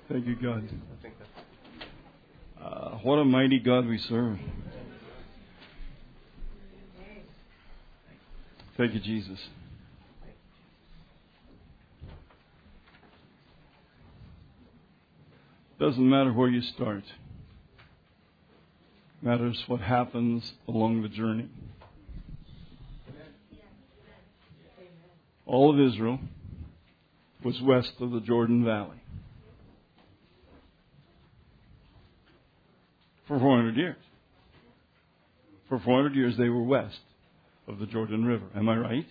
Thank you, God. What a mighty God we serve. Thank you, Jesus. Doesn't matter where you start. Matters what happens along the journey. All of Israel was west of the Jordan Valley for 400 years. For 400 years they were west of the Jordan River. Am I right?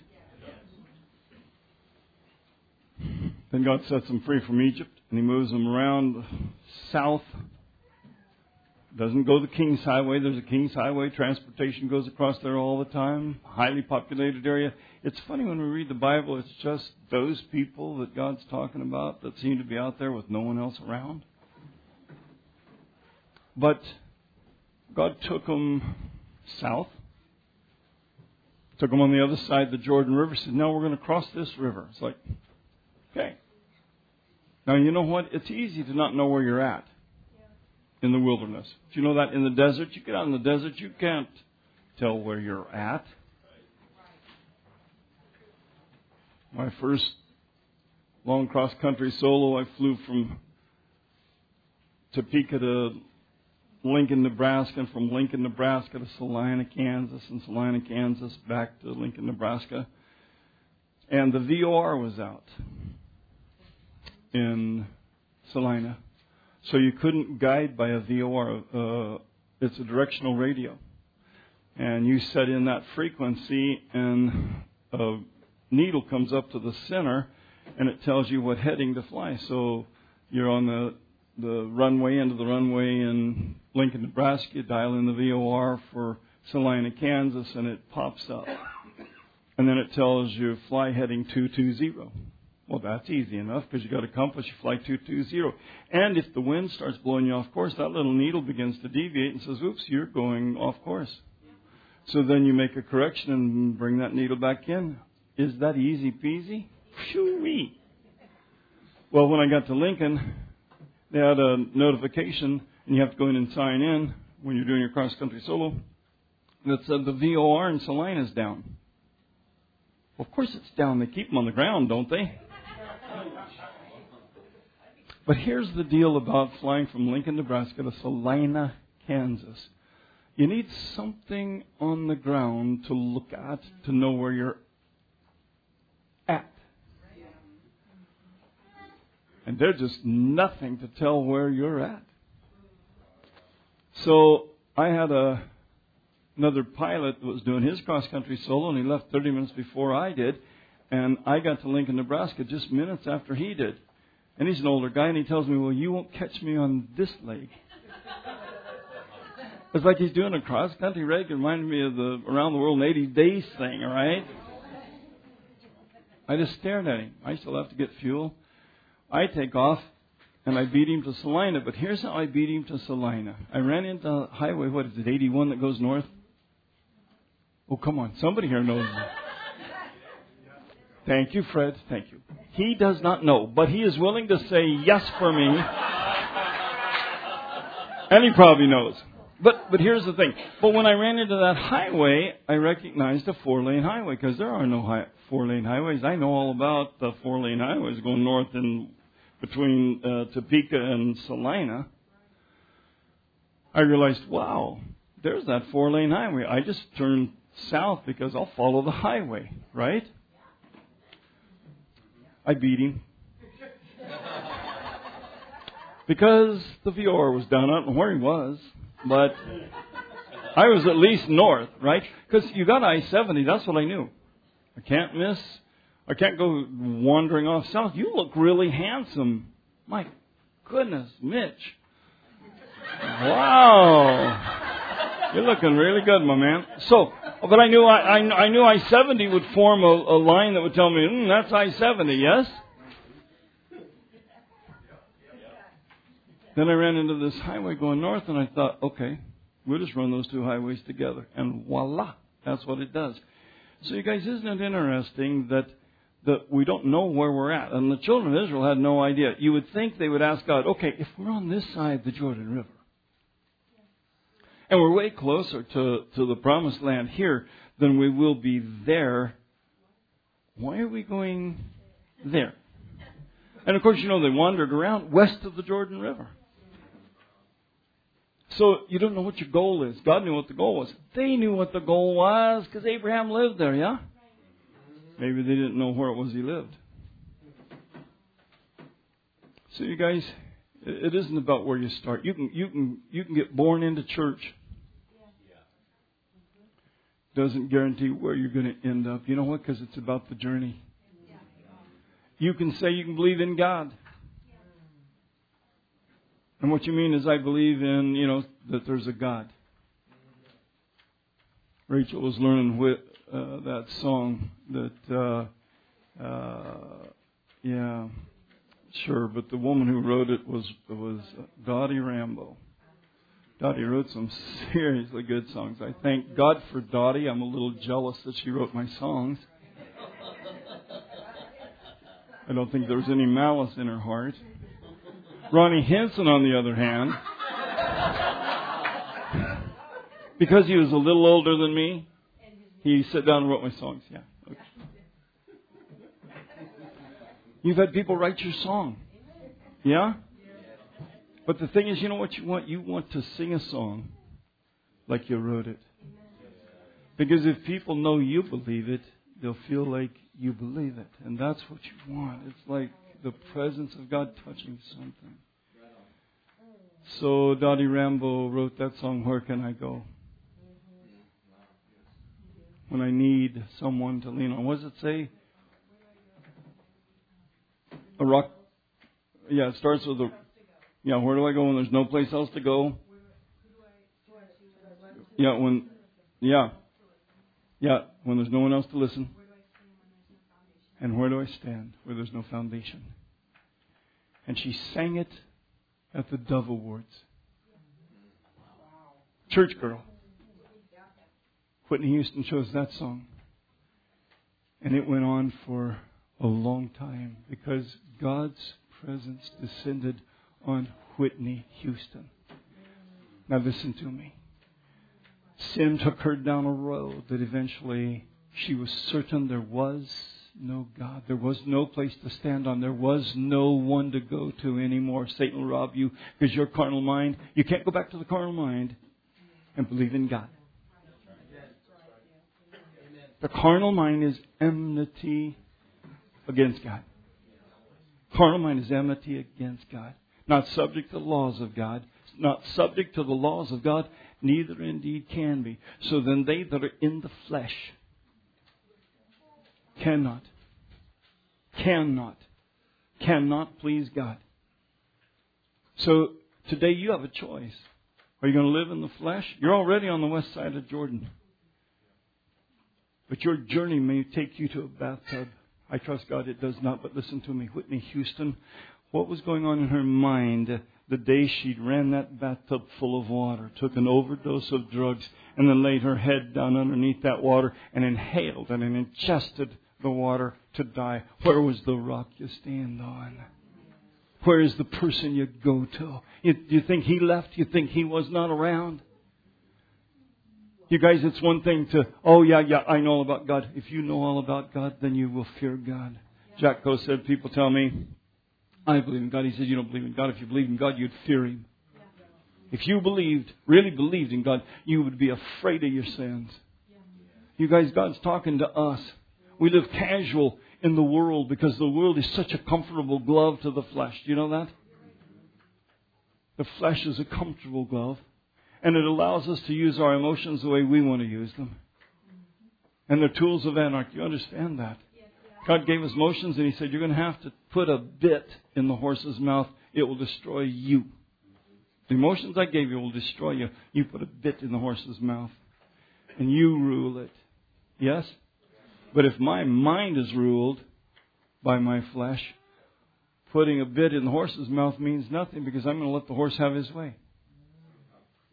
Then God sets them free from Egypt and He moves them around south. Doesn't go the King's Highway. There's a King's Highway. Transportation goes across there all the time. Highly populated area. It's funny when we read the Bible, it's just those people that God's talking about that seem to be out there with no one else around. But God took them south. Took them on the other side of the Jordan River. Said, now we're going to cross this river. It's like, okay. Now you know what? It's easy to not know where you're at. In the wilderness. Do you know that in the desert? You get out in the desert, you can't tell where you're at. My first long cross-country solo, I flew from Topeka to Lincoln, Nebraska, and from Lincoln, Nebraska to Salina, Kansas, and Salina, Kansas back to Lincoln, Nebraska. And the VOR was out in Salina. So you couldn't guide by a VOR. It's a directional radio. And you set in that frequency and a needle comes up to the center and it tells you what heading to fly. So you're on the runway, end of the runway in Lincoln, Nebraska. You dial in the VOR for Salina, Kansas, and it pops up. And then it tells you fly heading 220. Well, that's easy enough because you got a compass, you fly 220. And if the wind starts blowing you off course, that little needle begins to deviate and says, oops, you're going off course. So then you make a correction and bring that needle back in. Is that easy peasy? Phew-wee. Well, when I got to Lincoln, they had a notification, and you have to go in and sign in when you're doing your cross-country solo, that said the VOR in Salina is down. Well, of course it's down. They keep them on the ground, don't they? But here's the deal about flying from Lincoln, Nebraska to Salina, Kansas. You need something on the ground to look at to know where you're at. And there's just nothing to tell where you're at. So I had another pilot that was doing his cross-country solo, and he left 30 minutes before I did. And I got to Lincoln, Nebraska just minutes after he did. And he's an older guy, and he tells me, well, you won't catch me on this leg. It's like he's doing a cross-country race. It reminded me of the Around the World in 80 Days thing, all right? I just stared at him. I still have to get fuel. I take off, and I beat him to Salina. But here's how I beat him to Salina. I ran into highway, 81 that goes north? Oh, come on. Somebody here knows that. Thank you, Fred. Thank you. He does not know, but he is willing to say yes for me. And he probably knows. But here's the thing. But when I ran into that highway, I recognized a 4-lane highway because there are no 4-lane highways. I know all about the 4-lane highways going north and between Topeka and Salina. I realized, wow, there's that 4-lane highway. I just turned south because I'll follow the highway, right? I beat him. Because the VOR was down. I don't know where he was, but I was at least north, right? Because you got I-70, that's what I knew. I can't miss. I can't go wandering off south. You look really handsome. My goodness, Mitch. Wow. You're looking really good, my man. So, but I knew I-70 would form a line that would tell me, that's I-70, yes? Then I ran into this highway going north, and I thought, okay, we'll just run those two highways together. And voila, that's what it does. So you guys, isn't it interesting that that we don't know where we're at. And the children of Israel had no idea. You would think they would ask God, okay, if we're on this side of the Jordan River, and we're way closer to the promised land here than we will be there, why are we going there? And of course, they wandered around west of the Jordan River. So you don't know what your goal is. God knew what the goal was. They knew what the goal was because Abraham lived there, yeah? Maybe they didn't know where it was he lived. So you guys, it isn't about where you start. You can get born into church. Doesn't guarantee where you're going to end up. You know what? Because it's about the journey. You can say you can believe in God. And what you mean is I believe in, that there's a God. Rachel was learning that song that, sure, but the woman who wrote it was Dottie Rambo. Dottie wrote some seriously good songs. I thank God for Dottie. I'm a little jealous that she wrote my songs. I don't think there was any malice in her heart. Ronnie Henson, on the other hand, because he was a little older than me, he sat down and wrote my songs. Yeah. Okay. You've had people write your song. Yeah? But the thing is, you know what you want? You want to sing a song like you wrote it. Because if people know you believe it, they'll feel like you believe it. And that's what you want. It's like the presence of God touching something. So Dottie Rambo wrote that song, Where Can I Go? When I need someone to lean on. What does it say? A rock. Yeah, it starts with a... Yeah, where do I go when there's no place else to go? Yeah, when there's no one else to listen. And where do I stand where there's no foundation? And she sang it at the Dove Awards. Church girl. Whitney Houston chose that song. And it went on for a long time because God's presence descended on Whitney Houston. Now listen to me. Sin took her down a road that eventually she was certain there was no God. There was no place to stand on. There was no one to go to anymore. Satan will rob you because your carnal mind, you can't go back to the carnal mind and believe in God. The carnal mind is enmity against God. Carnal mind is enmity against God. Not subject to the laws of God. Not subject to the laws of God. Neither indeed can be. So then they that are in the flesh cannot please God. So today you have a choice. Are you going to live in the flesh? You're already on the west side of Jordan. But your journey may take you to a bathtub. I trust God it does not, but listen to me. Whitney Houston, what was going on in her mind the day she ran that bathtub full of water, took an overdose of drugs, and then laid her head down underneath that water and inhaled and ingested the water to die? Where was the rock you stand on? Where is the person you go to? You think he left? You think he was not around? You guys, it's one thing to, I know all about God. If you know all about God, then you will fear God. Jack Coe said, people tell me, I believe in God. He said, you don't believe in God. If you believe in God, you'd fear Him. If you really believed in God, you would be afraid of your sins. You guys, God's talking to us. We live casual in the world because the world is such a comfortable glove to the flesh. Do you know that? The flesh is a comfortable glove. And it allows us to use our emotions the way we want to use them. And they're tools of anarchy. You understand that? God gave us emotions and He said, you're going to have to put a bit in the horse's mouth. It will destroy you. The emotions I gave you will destroy you. You put a bit in the horse's mouth. And you rule it. Yes? But if my mind is ruled by my flesh, putting a bit in the horse's mouth means nothing because I'm going to let the horse have his way.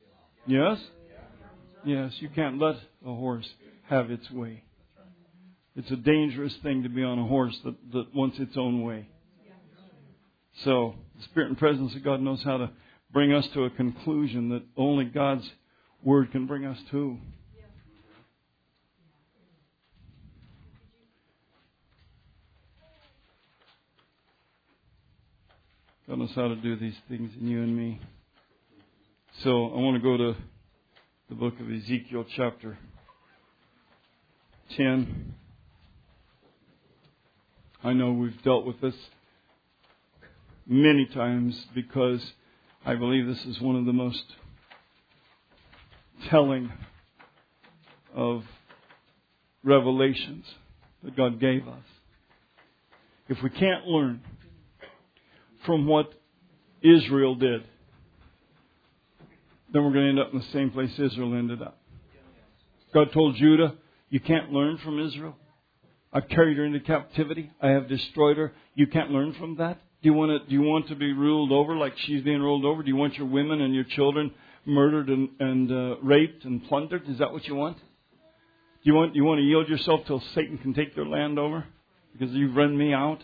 Yes? Yes, you can't let a horse have its way. It's a dangerous thing to be on a horse that wants its own way. So the Spirit and presence of God knows how to bring us to a conclusion that only God's Word can bring us to. God knows how to do these things in you and me. So I want to go to the book of Ezekiel chapter 10. I know we've dealt with this many times because I believe this is one of the most telling of revelations that God gave us. If we can't learn from what Israel did, then we're going to end up in the same place Israel ended up. God told Judah, you can't learn from Israel. I've carried her into captivity. I have destroyed her. You can't learn from that. Do you want to be ruled over like she's being ruled over? Do you want your women and your children murdered and raped and plundered? Is that what you want? Do you want to yield yourself till Satan can take your land over because you've run me out?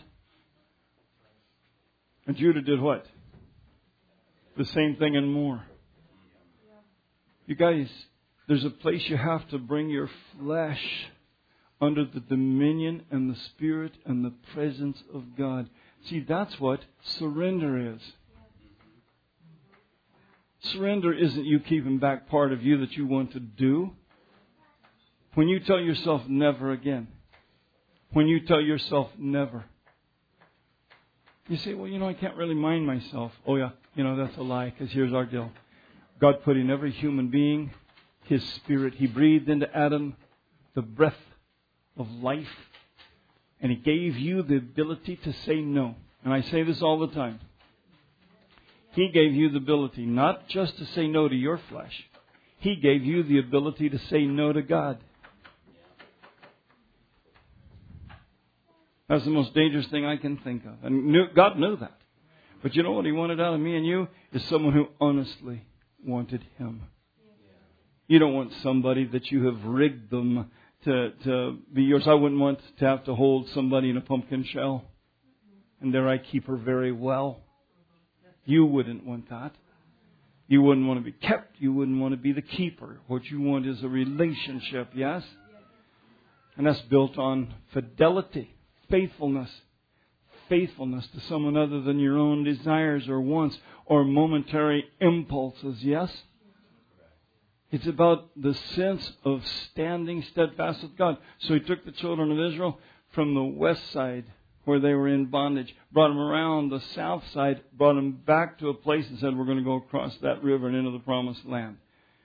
And Judah did what? The same thing and more. You guys, there's a place you have to bring your flesh under the dominion and the Spirit and the presence of God. See, that's what surrender is. Surrender isn't you keeping back part of you that you want to do. When you tell yourself never again. When you tell yourself never. You say, well, I can't really mind myself. Oh, yeah, that's a lie, because here's our deal. God put in every human being His Spirit. He breathed into Adam the breath of life. And He gave you the ability to say no. And I say this all the time. He gave you the ability not just to say no to your flesh. He gave you the ability to say no to God. That's the most dangerous thing I can think of. And God knew that. But you know what He wanted out of me and you? Is someone who honestly wanted Him. You don't want somebody that you have rigged them to be yours. I wouldn't want to have to hold somebody in a pumpkin shell. And there I keep her very well. You wouldn't want that. You wouldn't want to be kept. You wouldn't want to be the keeper. What you want is a relationship, yes? And that's built on fidelity, faithfulness. Faithfulness to someone other than your own desires or wants or momentary impulses, yes? It's about the sense of standing steadfast with God. So He took the children of Israel from the west side where they were in bondage, brought them around the south side, brought them back to a place and said, we're going to go across that river and into the promised land.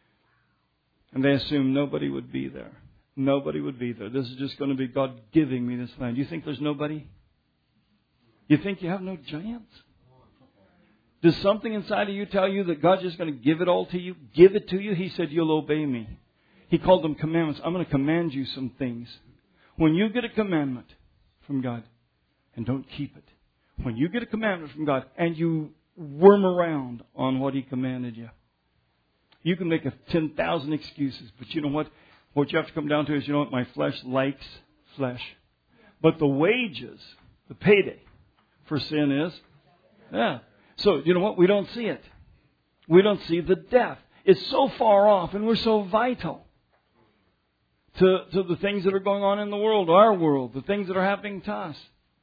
And they assumed nobody would be there. Nobody would be there. This is just going to be God giving me this land. You think there's nobody? You think you have no giants? Does something inside of you tell you that God's just going to give it all to you? Give it to you? He said, you'll obey me. He called them commandments. I'm going to command you some things. When you get a commandment from God and don't keep it. When you get a commandment from God and you worm around on what He commanded you. You can make 10,000 excuses. But you know what? What you have to come down to is, you know what? My flesh likes flesh. But the wages, the payday for sin is, So, you know what? We don't see it. We don't see the death. It's so far off and we're so vital to the things that are going on in the world, our world, the things that are happening to us.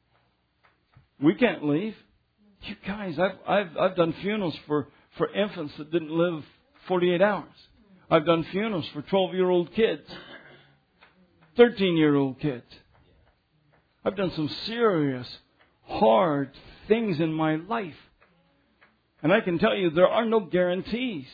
We can't leave. You guys, I've done funerals for infants that didn't live 48 hours. I've done funerals for 12-year-old kids, 13-year-old kids. I've done some serious, hard things in my life. And I can tell you, there are no guarantees.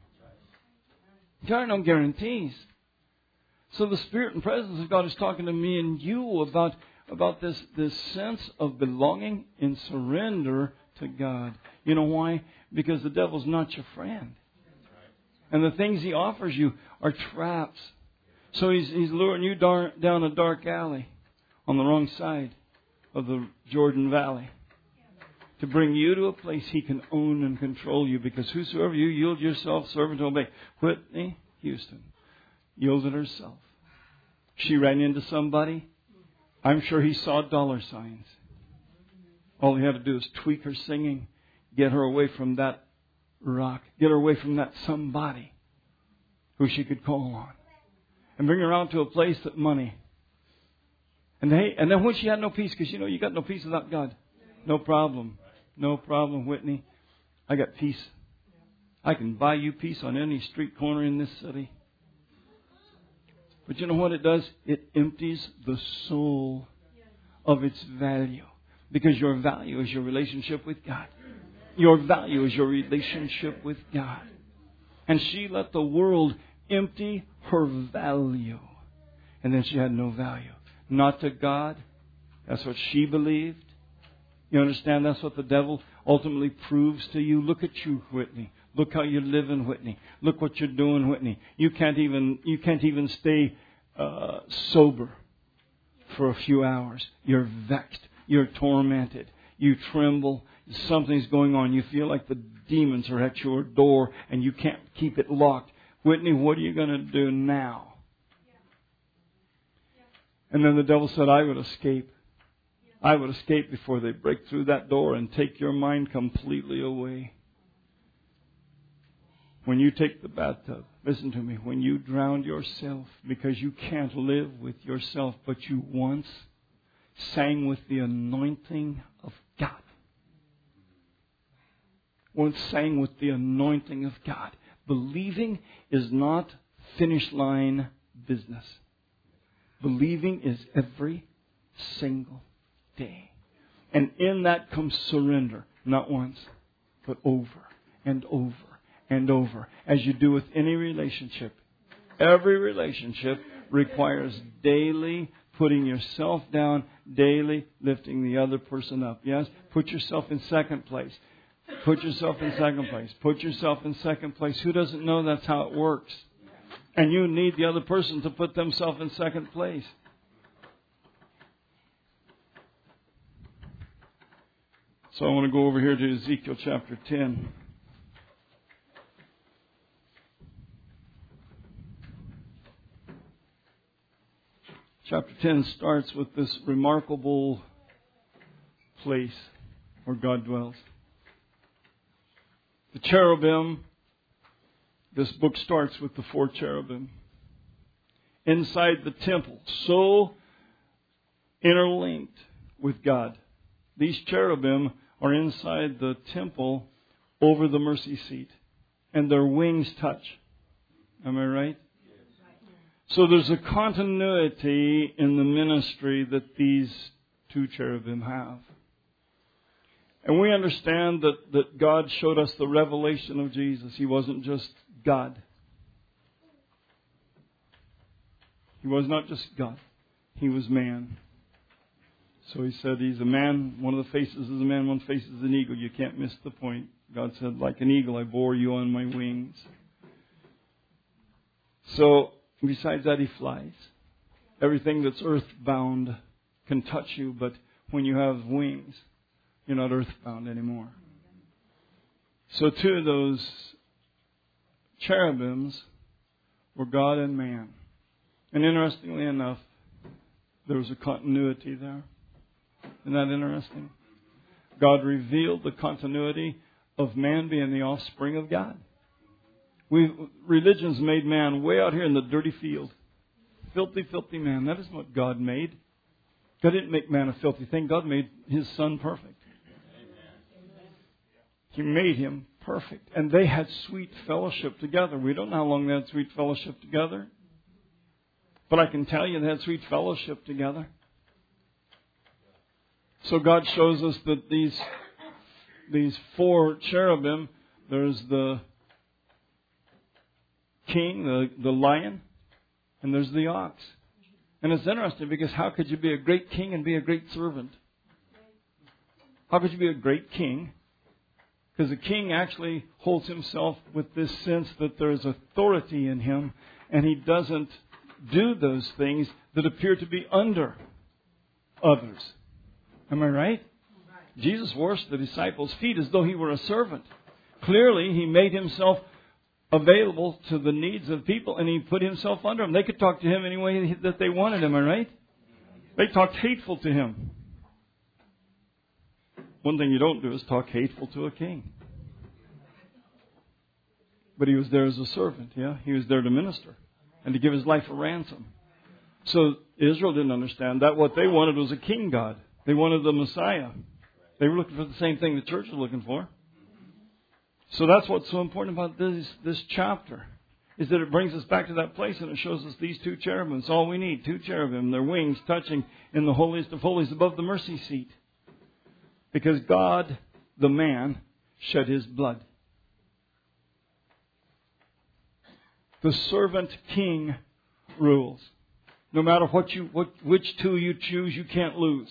There are no guarantees. So the Spirit and presence of God is talking to me and you about this sense of belonging in surrender to God. You know why? Because the devil's not your friend. And the things he offers you are traps. So he's luring you down a dark alley on the wrong side of the Jordan Valley to bring you to a place he can own and control you. Because whosoever you yield yourself, servant to obey. Whitney Houston yielded herself. She ran into somebody I'm sure he saw dollar signs. All he had to do is tweak her singing, get her away from that rock, get her away from that somebody who she could call on, and bring her out to a place that money. And then when she had no peace, because you got no peace without God. No problem. No problem, Whitney. I got peace. I can buy you peace on any street corner in this city. But you know what it does? It empties the soul of its value. Because your value is your relationship with God. Your value is your relationship with God. And she let the world empty her value. And then she had no value. Not to God. That's what she believed. You understand? That's what the devil ultimately proves to you. Look at you, Whitney. Look how you're living, Whitney. Look what you're doing, Whitney. You can't even stay sober for a few hours. You're vexed. You're tormented. You tremble. Something's going on. You feel like the demons are at your door and you can't keep it locked. Whitney, what are you going to do now? And then the devil said, I would escape. I would escape before they break through that door and take your mind completely away. When you take the bathtub, listen to me, when you drown yourself because you can't live with yourself, but you once sang with the anointing of God. Once sang with the anointing of God. Believing is not finish line business. Believing is every single day. And in that comes surrender. Not once, but over and over and over. As you do with any relationship. Every relationship requires daily putting yourself down, daily lifting the other person up. Yes? Put yourself in second place. Put yourself in second place. Put yourself in second place. Who doesn't know that's how it works? And you need the other person to put themselves in second place. So I want to go over here to Ezekiel chapter 10. Chapter 10 starts with this remarkable place where God dwells. The cherubim, this book starts with the 4 cherubim. Inside the temple, so interlinked with God. These cherubim are inside the temple over the mercy seat. And their wings touch. Am I right? So there's a continuity in the ministry that these 2 cherubim have. And we understand that God showed us the revelation of Jesus. He wasn't just God. He was not just God. He was man. So he said he's a man. One of the faces is a man, one face is an eagle. You can't miss the point. God said, like an eagle, I bore you on my wings. So, besides that, he flies. Everything that's earthbound can touch you, but when you have wings, you're not earthbound anymore. So 2 of those cherubims were God and man. And interestingly enough, there was a continuity there. Isn't that interesting? God revealed the continuity of man being the offspring of God. Religion's made man way out here in the dirty field. Filthy, filthy man. That isn't what God made. God didn't make man a filthy thing. God made His Son perfect. He made Him perfect. And they had sweet fellowship together. We don't know how long they had sweet fellowship together. But I can tell you they had sweet fellowship together. So God shows us that these 4 cherubim, there's the king, the lion, and there's the ox. And it's interesting because how could you be a great king and be a great servant? How could you be a great king? Because the king actually holds himself with this sense that there's authority in him, and he doesn't do those things that appear to be under others. Am I right? Jesus washed the disciples' feet as though he were a servant. Clearly, he made himself available to the needs of people, and he put himself under them. They could talk to him any way that they wanted. Am I right? They talked hateful to him. One thing you don't do is talk hateful to a king. But he was there as a servant, yeah? He was there to minister and to give his life a ransom. So Israel didn't understand that. What they wanted was a king God. They wanted the Messiah. They were looking for the same thing the church is looking for. So that's what's so important about this chapter, is that it brings us back to that place and it shows us these two cherubim. It's all we need, two cherubim, their wings touching in the holiest of holies above the mercy seat. Because God, the man, shed his blood. The servant king rules. No matter which two you choose, you can't lose.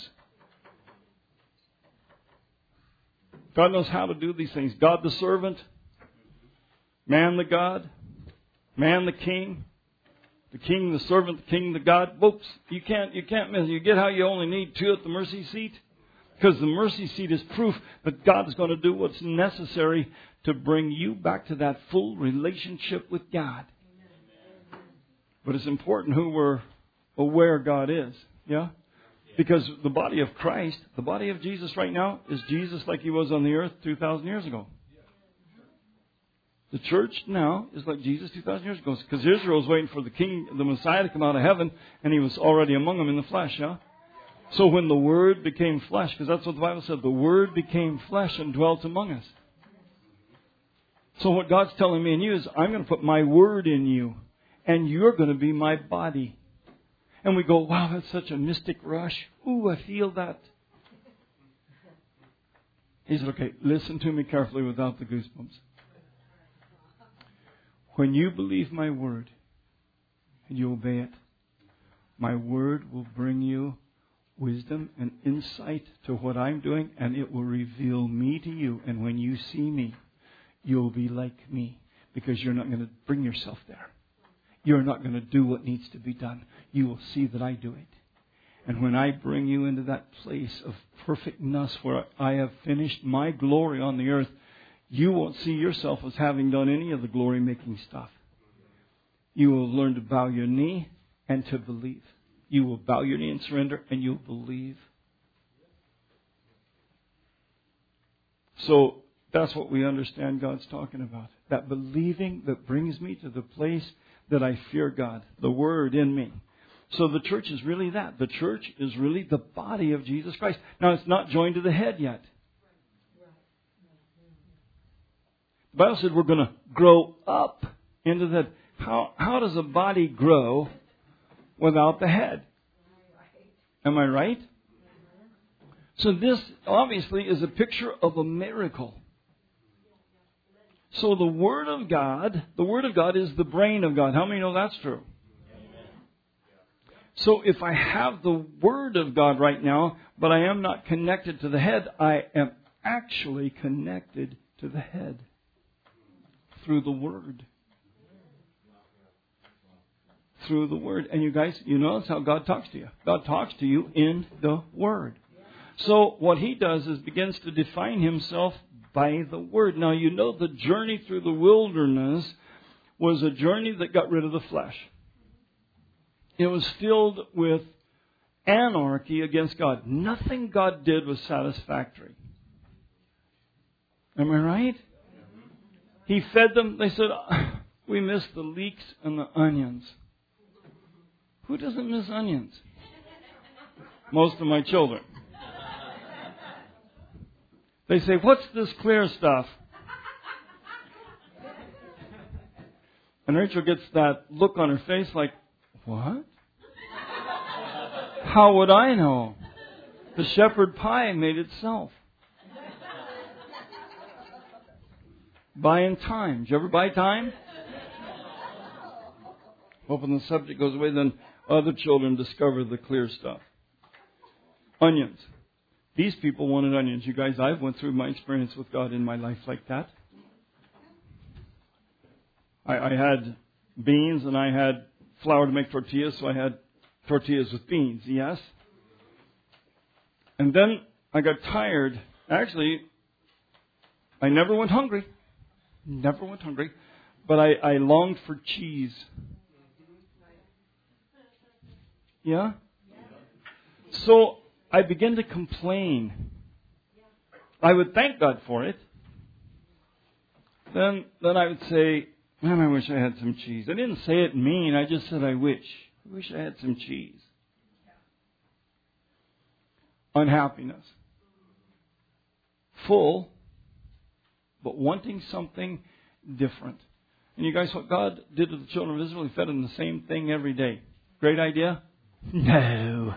God knows how to do these things. God the servant, man the God, man the king the servant, the king the God. Whoops, you can't miss. You get how you only need two at the mercy seat? Because the mercy seat is proof that God is going to do what's necessary to bring you back to that full relationship with God. But it's important who we're aware God is. Yeah? Because the body of Christ, the body of Jesus right now, is Jesus like he was on the earth 2,000 years ago. The church now is like Jesus 2,000 years ago. Because Israel was waiting for the king, the Messiah to come out of heaven, and he was already among them in the flesh. Yeah? So when the Word became flesh, because that's what the Bible said, the Word became flesh and dwelt among us. So what God's telling me and you is, I'm going to put my Word in you, and you're going to be my body. And we go, wow, that's such a mystic rush. Ooh, I feel that. He said, okay, listen to me carefully without the goosebumps. When you believe my Word, and you obey it, my Word will bring you wisdom and insight to what I'm doing, and it will reveal me to you. And when you see me, you'll be like me, because you're not going to bring yourself there. You're not going to do what needs to be done. You will see that I do it. And when I bring you into that place of perfectness where I have finished my glory on the earth, you won't see yourself as having done any of the glory-making stuff. You will learn to bow your knee and to believe. You will bow your knee and surrender, and you'll believe. So that's what we understand God's talking about. That believing that brings me to the place that I fear God. The Word in me. So the church is really that. The church is really the body of Jesus Christ. Now, it's not joined to the head yet. The Bible said we're going to grow up into the... How does a body grow without the head? Am I right? So this obviously is a picture of a miracle. So the Word of God is the brain of God. How many know that's true? So if I have the Word of God right now, but I am not connected to the head, I am actually connected to the head through the Word. Through the Word. And you guys, you notice how God talks to you. God talks to you in the Word. So what He does is begins to define Himself by the Word. Now you know the journey through the wilderness was a journey that got rid of the flesh. It was filled with anarchy against God. Nothing God did was satisfactory. Am I right? He fed them. They said, we miss the leeks and the onions. Who doesn't miss onions? Most of my children. They say, what's this clear stuff? And Rachel gets that look on her face like, what? How would I know? The shepherd pie made itself. Buying time. Did you ever buy time? Hoping the subject goes away, then other children discover the clear stuff. Onions. These people wanted onions. You guys, I've went through my experience with God in my life like that. I had beans and I had flour to make tortillas, so I had tortillas with beans, yes? And then I got tired. Actually, I never went hungry. Never went hungry. But I longed for cheese. Yeah? So I began to complain. I would thank God for it. Then I would say, man, I wish I had some cheese. I didn't say it mean. I just said I wish. I wish I had some cheese. Unhappiness. Full, but wanting something different. And you guys, what God did to the children of Israel, He fed them the same thing every day. Great idea? No.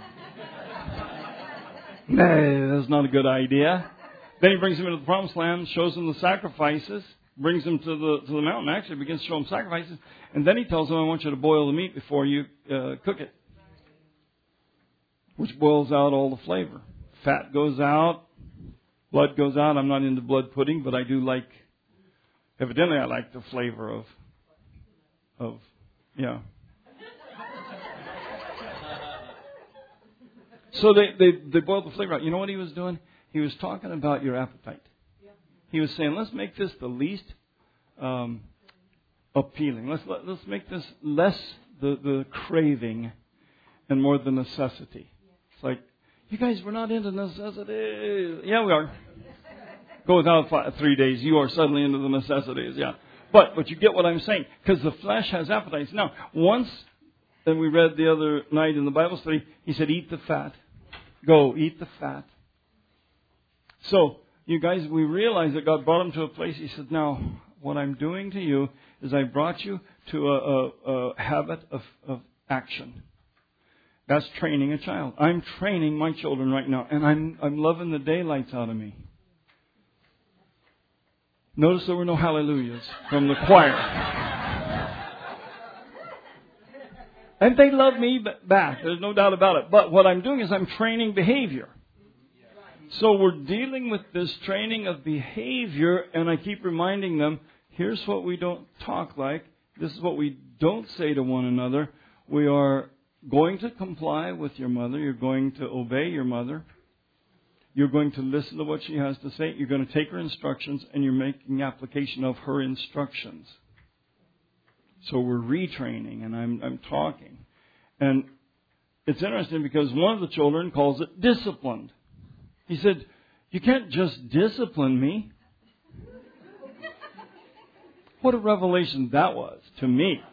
No, that's not a good idea. Then He brings them into the promised land, shows them the sacrifices, brings them to the mountain, actually begins to show them sacrifices, and then He tells them, I want you to boil the meat before you cook it. Which boils out all the flavor. Fat goes out, blood goes out. I'm not into blood pudding, but I do like, evidently I like the flavor of yeah. So they boiled the flavor out. You know what He was doing? He was talking about your appetite. He was saying, let's make this the least appealing. Let's make this less the craving and more the necessity. It's like, you guys, we're not into necessities. Yeah, we are. Go without 3 days, you are suddenly into the necessities. Yeah, but you get what I'm saying, because the flesh has appetites. Now, once, and we read the other night in the Bible study, He said, eat the fat. Go, eat the fat. So, you guys, we realize that God brought them to a place. He said, now, what I'm doing to you is I brought you to a habit of action. That's training a child. I'm training my children right now, and I'm loving the daylights out of me. Notice there were no hallelujahs from the choir. And they love me back. There's no doubt about it. But what I'm doing is I'm training behavior. So we're dealing with this training of behavior, and I keep reminding them, here's what we don't talk like. This is what we don't say to one another. We are going to comply with your mother. You're going to obey your mother. You're going to listen to what she has to say. You're going to take her instructions, and you're making application of her instructions. So we're retraining, and I'm talking. And it's interesting because one of the children calls it disciplined. He said, you can't just discipline me. What a revelation that was to me.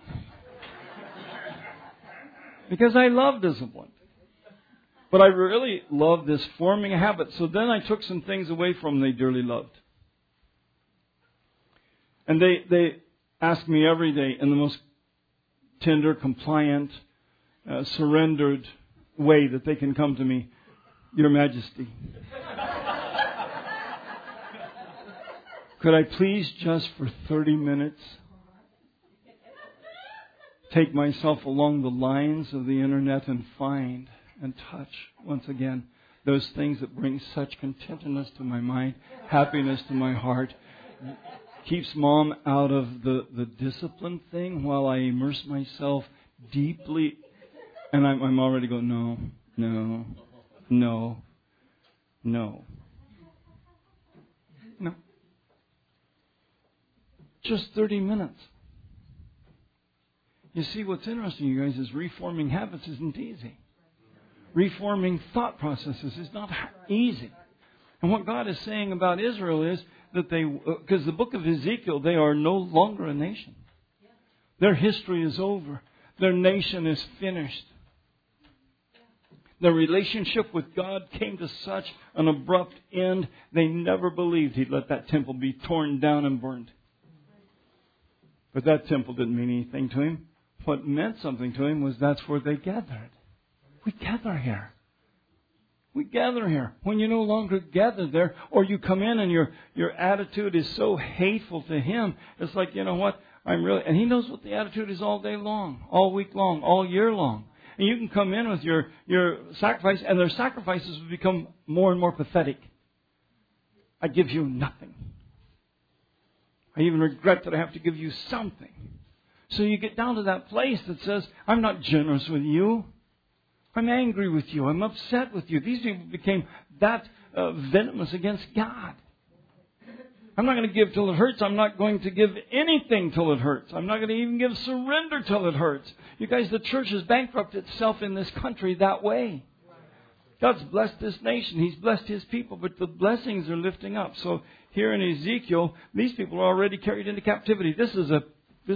Because I love discipline. But I really love this forming a habit. So then I took some things away from them they dearly loved. And they ask me every day in the most tender, compliant, surrendered way that they can come to me, Your Majesty, could I please just for 30 minutes take myself along the lines of the internet and find and touch once again those things that bring such contentedness to my mind, happiness to my heart, keeps Mom out of the discipline thing while I immerse myself deeply. And I'm already going, no. Just 30 minutes. You see, what's interesting, you guys, is reforming habits isn't easy. Reforming thought processes is not easy. And what God is saying about Israel is that because the book of Ezekiel, they are no longer a nation. Their history is over. Their nation is finished. Their relationship with God came to such an abrupt end, they never believed He'd let that temple be torn down and burned. But that temple didn't mean anything to Him. What meant something to Him was that's where they gathered. We gather here. We gather here. When you no longer gather there, or you come in and your attitude is so hateful to Him, it's like, you know what, and He knows what the attitude is all day long, all week long, all year long. And you can come in with your sacrifice, and their sacrifices will become more and more pathetic. I give you nothing. I even regret that I have to give you something. So you get down to that place that says, I'm not generous with you. I'm angry with you. I'm upset with you. These people became that venomous against God. I'm not going to give till it hurts. I'm not going to give anything till it hurts. I'm not going to even give surrender till it hurts. You guys, the church has bankrupted itself in this country that way. God's blessed this nation. He's blessed His people, but the blessings are lifting up. So here in Ezekiel, these people are already carried into captivity. This is a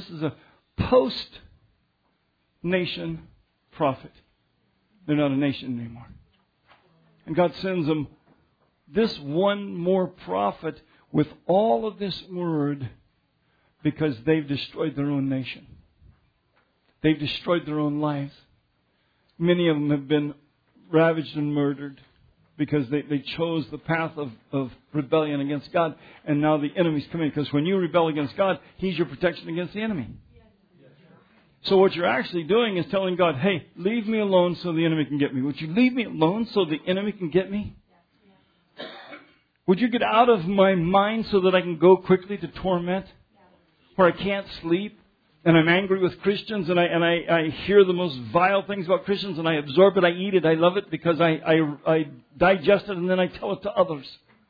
post-nation prophet. They're not a nation anymore. And God sends them this one more prophet with all of this word because they've destroyed their own nation. They've destroyed their own lives. Many of them have been ravaged and murdered because they chose the path of rebellion against God. And now the enemy's coming. Because when you rebel against God, He's your protection against the enemy. So what you're actually doing is telling God, hey, leave me alone so the enemy can get me. Would you leave me alone so the enemy can get me? Would you get out of my mind so that I can go quickly to torment? Where I can't sleep? And I'm angry with Christians, and I hear the most vile things about Christians, and I absorb it, I eat it, I love it, because I digest it, and then I tell it to others.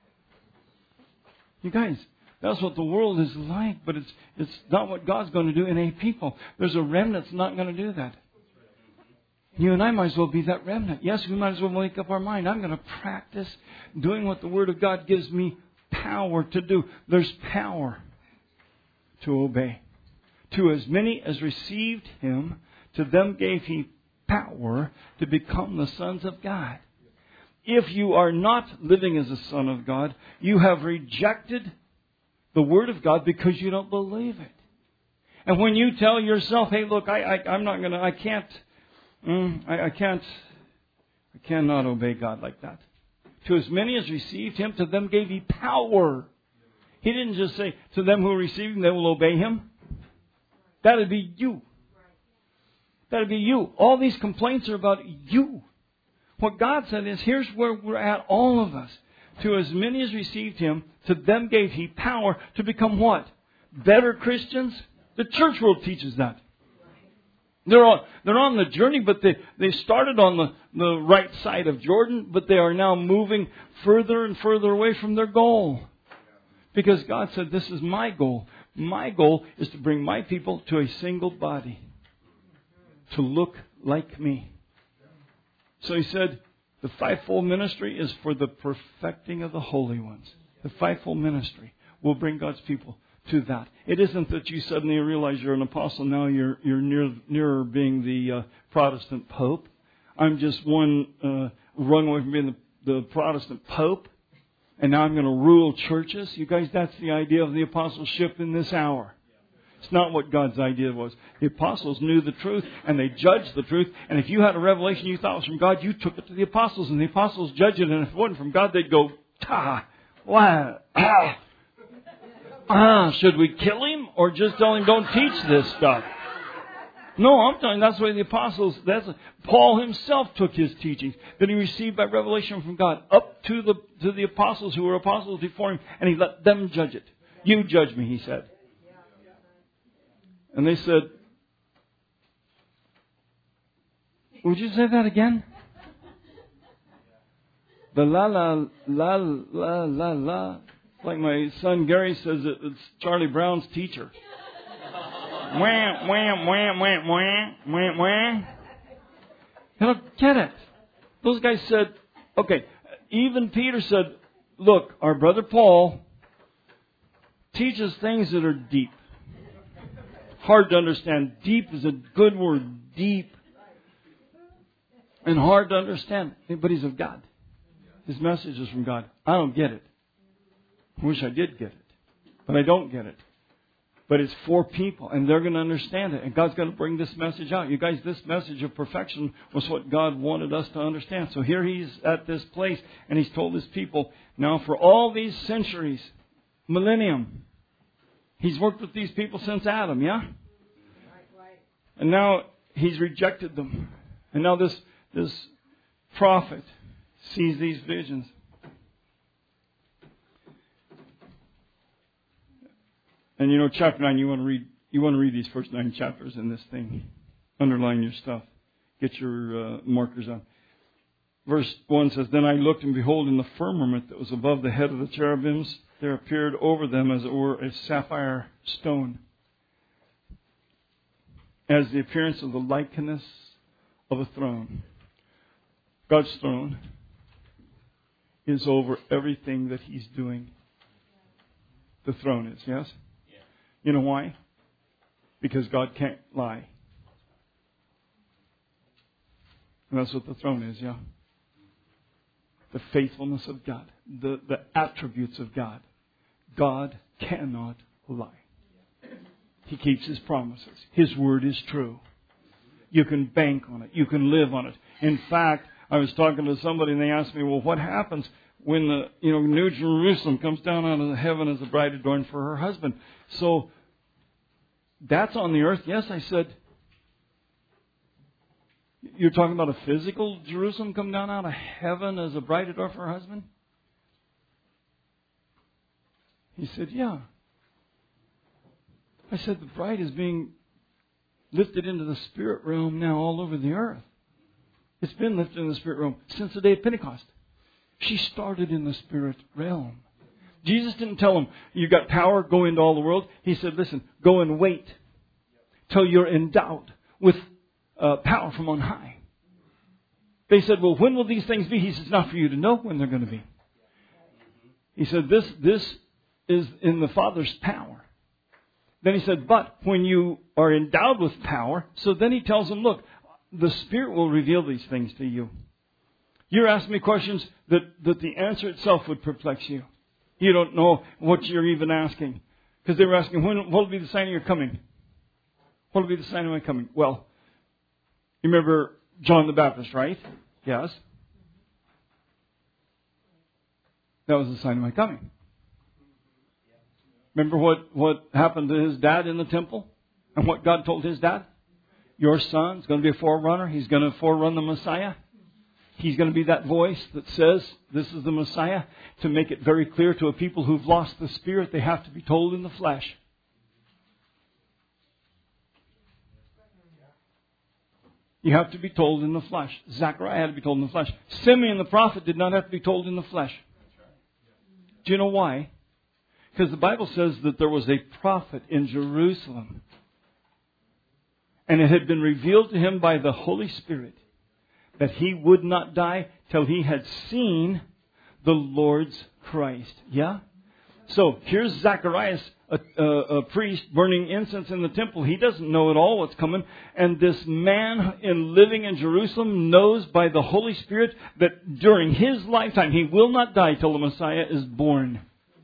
You guys, that's what the world is like, but it's not what God's going to do in a people. There's a remnant that's not going to do that. You and I might as well be that remnant. Yes, we might as well make up our mind. I'm going to practice doing what the Word of God gives me power to do. There's power to obey. To as many as received Him, to them gave He power to become the sons of God. If you are not living as a son of God, you have rejected the Word of God because you don't believe it. And when you tell yourself, hey, look, I cannot obey God like that. To as many as received Him, to them gave He power. He didn't just say, to them who receive Him, they will obey Him. That'd be you. That'd be you. All these complaints are about you. What God said is, here's where we're at, all of us. To as many as received Him, to them gave He power to become what? Better Christians? The church world teaches that. They're on the journey, but they started on the right side of Jordan, but they are now moving further and further away from their goal. Because God said, this is my goal. My goal is to bring my people to a single body. To look like me. So He said, the fivefold ministry is for the perfecting of the holy ones. The fivefold ministry will bring God's people to that. It isn't that you suddenly realize you're an apostle. Now you're nearer being the Protestant Pope. I'm just one rung away from being the Protestant Pope. And now I'm going to rule churches. You guys, that's the idea of the apostleship in this hour. It's not what God's idea was. The apostles knew the truth, and they judged the truth. And if you had a revelation you thought was from God, you took it to the apostles, and the apostles judged it. And if it wasn't from God, they'd go, should we kill him or just tell him don't teach this stuff? No, I'm telling you, that's the way the apostles, Paul himself took his teachings that he received by revelation from God up to the apostles who were apostles before him, and he let them judge it. You judge me, he said. And they said, would you say that again? The la. Like my son Gary says, it's Charlie Brown's teacher. Wham, wham, wham, wham, wham, wham, wham. You don't get it. Those guys said, okay, even Peter said, look, our brother Paul teaches things that are deep. Hard to understand. Deep is a good word. Deep. And hard to understand. But he's of God. His message is from God. I don't get it. I wish I did get it. But I don't get it. But it's for people, and they're going to understand it. And God's going to bring this message out. You guys, this message of perfection was what God wanted us to understand. So here He's at this place, and He's told His people, now for all these centuries, millennium, He's worked with these people since Adam, yeah? And now He's rejected them. And now this prophet sees these visions. And you know, chapter 9, you want to read these first 9 chapters in this thing. Underline your stuff. Get your markers on. Verse 1 says, then I looked, and behold, in the firmament that was above the head of the cherubims, there appeared over them, as it were, a sapphire stone, as the appearance of the likeness of a throne. God's throne is over everything that He's doing. The throne is, yes? You know why? Because God can't lie. And that's what the throne is, yeah? The faithfulness of God. The attributes of God. God cannot lie. He keeps His promises. His word is true. You can bank on it. You can live on it. In fact, I was talking to somebody and they asked me, well, what happens when the New Jerusalem comes down out of heaven as a bride adorned for her husband? So that's on the earth. Yes, I said. You're talking about a physical Jerusalem come down out of heaven as a bride adorned for her husband? He said, yeah. I said, the bride is being lifted into the spirit realm now all over the earth. It's been lifted in the spirit realm since the day of Pentecost. She started in the spirit realm. Jesus didn't tell them, you got power, go into all the world. He said, listen, go and wait till you're endowed with power from on high. They said, well, when will these things be? He says, it's not for you to know when they're going to be. He said, this is in the Father's power. Then he said, but when you are endowed with power, so then he tells them, look, the Spirit will reveal these things to you. You're asking me questions that the answer itself would perplex you. You don't know what you're even asking. Because they were asking, what will be the sign of your coming? What will be the sign of my coming? Well, you remember John the Baptist, right? Yes. That was the sign of my coming. Remember what happened to his dad in the temple? And what God told his dad? Your son's going to be a forerunner. He's going to forerun the Messiah. He's going to be that voice that says, this is the Messiah. To make it very clear to a people who've lost the Spirit, they have to be told in the flesh. You have to be told in the flesh. Zechariah had to be told in the flesh. Simeon the prophet did not have to be told in the flesh. Do you know why? Because the Bible says that there was a prophet in Jerusalem. And it had been revealed to him by the Holy Spirit that he would not die till he had seen the Lord's Christ. Yeah? So here's Zacharias, a priest burning incense in the temple. He doesn't know at all what's coming. And this man living in Jerusalem knows by the Holy Spirit that during his lifetime he will not die till the Messiah is born.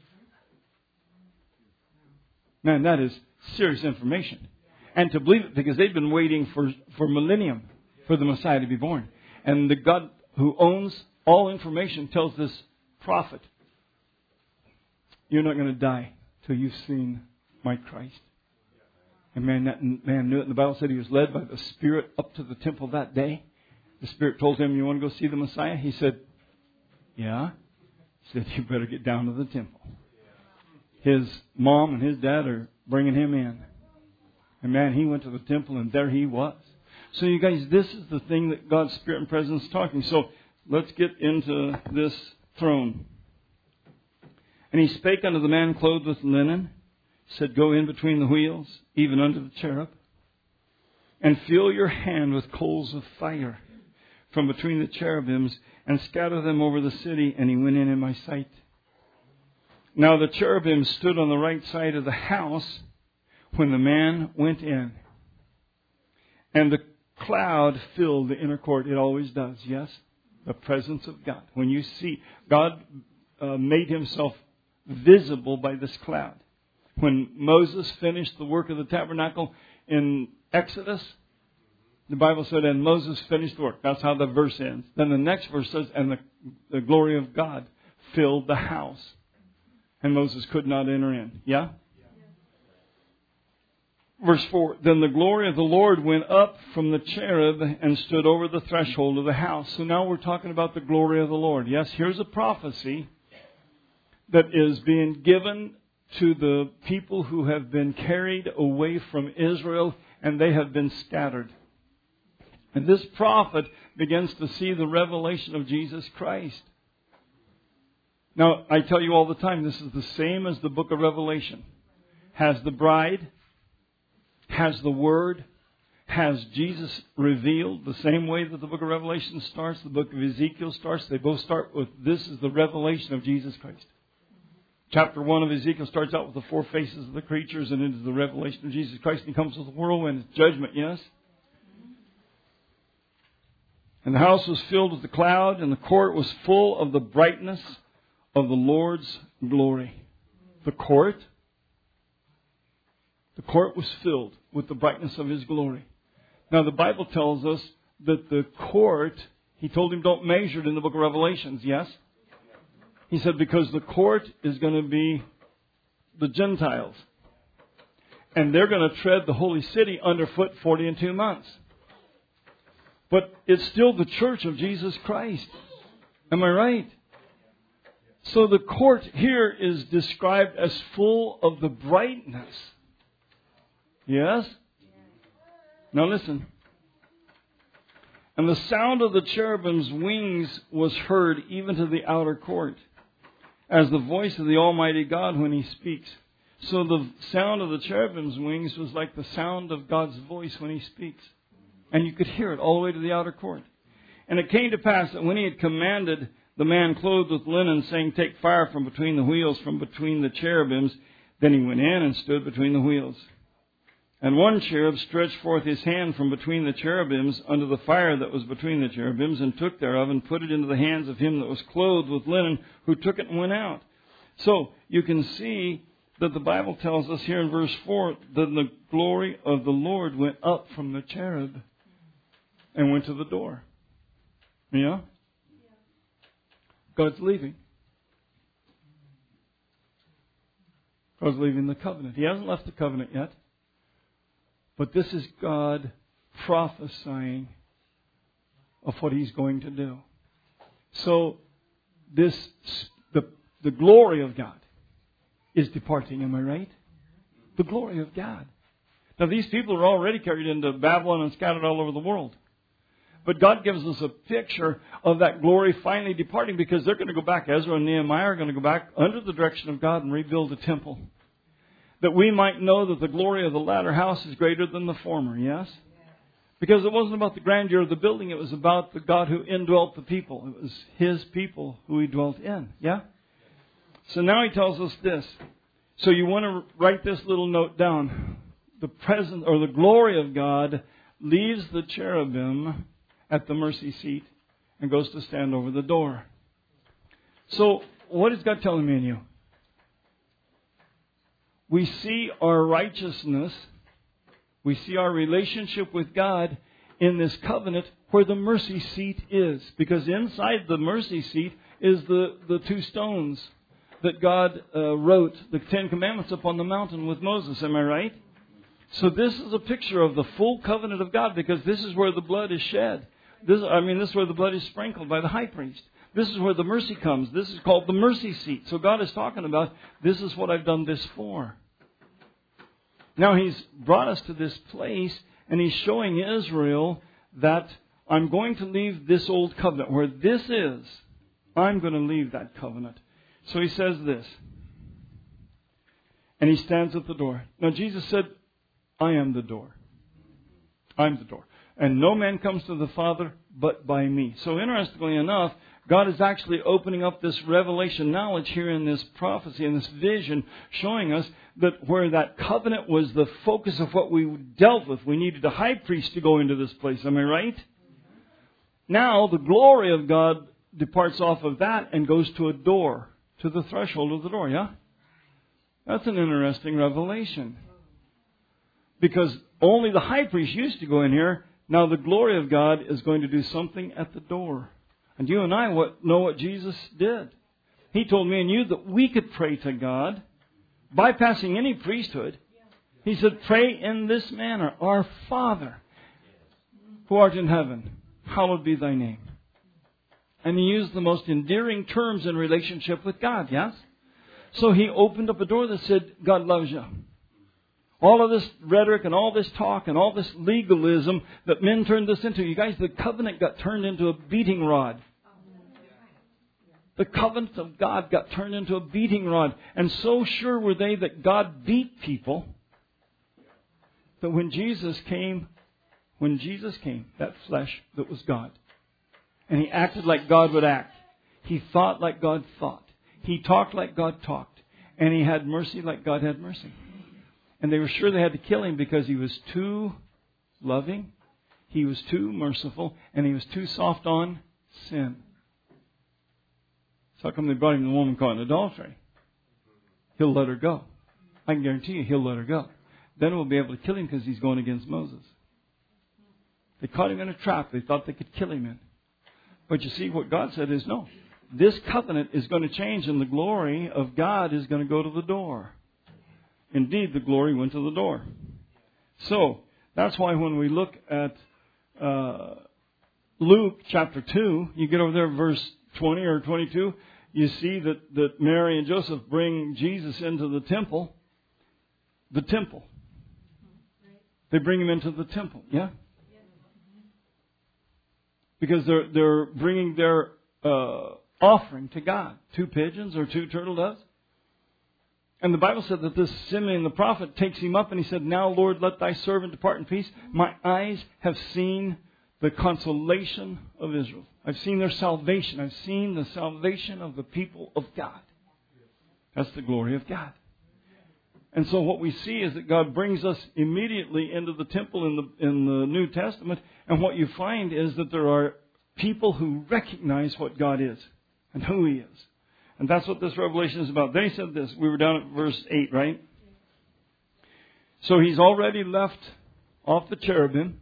Man, that is serious information. And to believe it, because they've been waiting for millennium for the Messiah to be born. And the God who owns all information tells this prophet, you're not going to die till you've seen my Christ. And that man knew it. And the Bible said he was led by the Spirit up to the temple that day. The Spirit told him, you want to go see the Messiah? He said, yeah. He said, you better get down to the temple. His mom and his dad are bringing him in. And man, he went to the temple and there he was. So you guys, this is the thing that God's Spirit and presence is talking. So let's get into this throne. And he spake unto the man clothed with linen, said, go in between the wheels, even unto the cherub, and fill your hand with coals of fire from between the cherubims, and scatter them over the city. And he went in my sight. Now the cherubim stood on the right side of the house when the man went in. And the cloud filled the inner court. It always does, yes? The presence of God. When you see, God made himself visible by this cloud. When Moses finished the work of the tabernacle in Exodus, the Bible said, and Moses finished the work. That's how the verse ends. Then the next verse says, and the glory of God filled the house. And Moses could not enter in. Yeah? Verse 4, then the glory of the Lord went up from the cherub and stood over the threshold of the house. So now we're talking about the glory of the Lord. Yes, here's a prophecy that is being given to the people who have been carried away from Israel and they have been scattered. And this prophet begins to see the revelation of Jesus Christ. Now, I tell you all the time, this is the same as the book of Revelation. Has the bride, has the Word, has Jesus revealed the same way that the book of Revelation starts, the book of Ezekiel starts. They both start with, this is the revelation of Jesus Christ. Chapter 1 of Ezekiel starts out with the 4 faces of the creatures and into the revelation of Jesus Christ. And he comes with the whirlwind, judgment, yes? And the house was filled with the cloud, and the court was full of the brightness of the Lord's glory. The court was filled with the brightness of His glory. Now the Bible tells us that the court, He told him don't measure it in the book of Revelations, yes? He said because the court is going to be the Gentiles. And they're going to tread the holy city underfoot 40 and 2 months. But it's still the church of Jesus Christ. Am I right? So the court here is described as full of the brightness. Yes? Now listen. And the sound of the cherubim's wings was heard even to the outer court, as the voice of the Almighty God when He speaks. So the sound of the cherubim's wings was like the sound of God's voice when He speaks. And you could hear it all the way to the outer court. And it came to pass that when He had commanded the man clothed with linen, saying, take fire from between the wheels, from between the cherubims, then He went in and stood between the wheels. And one cherub stretched forth his hand from between the cherubims unto the fire that was between the cherubims, and took thereof, and put it into the hands of him that was clothed with linen, who took it and went out. So you can see that the Bible tells us here in verse 4 that the glory of the Lord went up from the cherub and went to the door. Yeah? God's leaving. God's leaving the covenant. He hasn't left the covenant yet. But this is God prophesying of what He's going to do. So the glory of God is departing. Am I right? The glory of God. Now these people are already carried into Babylon and scattered all over the world. But God gives us a picture of that glory finally departing, because they're going to go back. Ezra and Nehemiah are going to go back under the direction of God and rebuild the temple. That we might know that the glory of the latter house is greater than the former, yes? Because it wasn't about the grandeur of the building, it was about the God who indwelt the people. It was His people who He dwelt in, yeah? So now He tells us this. So you want to write this little note down. The presence or the glory of God leaves the cherubim at the mercy seat and goes to stand over the door. So what is God telling me and you? We see our righteousness, we see our relationship with God in this covenant where the mercy seat is. Because inside the mercy seat is the 2 stones that God wrote the 10 Commandments upon the mountain with Moses. Am I right? So this is a picture of the full covenant of God, because this is where the blood is shed. This is where the blood is sprinkled by the high priest. This is where the mercy comes. This is called the mercy seat. So God is talking about, this is what I've done this for. Now He's brought us to this place, and He's showing Israel that I'm going to leave this old covenant. Where this is, I'm going to leave that covenant. So He says this. And He stands at the door. Now Jesus said, I am the door. I'm the door. And no man comes to the Father but by me. So interestingly enough, God is actually opening up this revelation knowledge here in this prophecy, in this vision, showing us that where that covenant was the focus of what we dealt with, we needed a high priest to go into this place. Am I right? Now the glory of God departs off of that and goes to a door, to the threshold of the door, yeah? That's an interesting revelation. Because only the high priest used to go in here. Now the glory of God is going to do something at the door. And you and I know what Jesus did. He told me and you that we could pray to God, bypassing any priesthood. He said, pray in this manner, Our Father, who art in heaven, hallowed be Thy name. And He used the most endearing terms in relationship with God, yes? So He opened up a door that said, God loves you. All of this rhetoric and all this talk and all this legalism that men turned this into. You guys, the covenant got turned into a beating rod. The covenant of God got turned into a beating rod. And so sure were they that God beat people that when Jesus came, when Jesus came, that flesh that was God. And He acted like God would act. He thought like God thought. He talked like God talked. And He had mercy like God had mercy. And they were sure they had to kill Him because He was too loving, He was too merciful, and He was too soft on sin. So how come they brought Him the woman caught in adultery? He'll let her go. I can guarantee you He'll let her go. Then we'll be able to kill Him because He's going against Moses. They caught Him in a trap they thought they could kill Him in. But you see, what God said is, no, this covenant is going to change and the glory of God is going to go to the door. Indeed, the glory went to the door. So, that's why when we look at Luke chapter 2, you get over there verse 20 or 22, you see that Mary and Joseph bring Jesus into the temple. The temple. They bring Him into the temple, yeah? Because they're bringing their offering to God. 2 pigeons or 2 turtle doves. And the Bible said that this Simeon the prophet takes Him up and he said, "Now, Lord, let Thy servant depart in peace. My eyes have seen the consolation of Israel. I've seen their salvation. I've seen the salvation of the people of God." That's the glory of God. And so what we see is that God brings us immediately into the temple in the New Testament. And what you find is that there are people who recognize what God is and who He is. And that's what this revelation is about. They said this. We were down at verse 8, right? So He's already left off the cherubim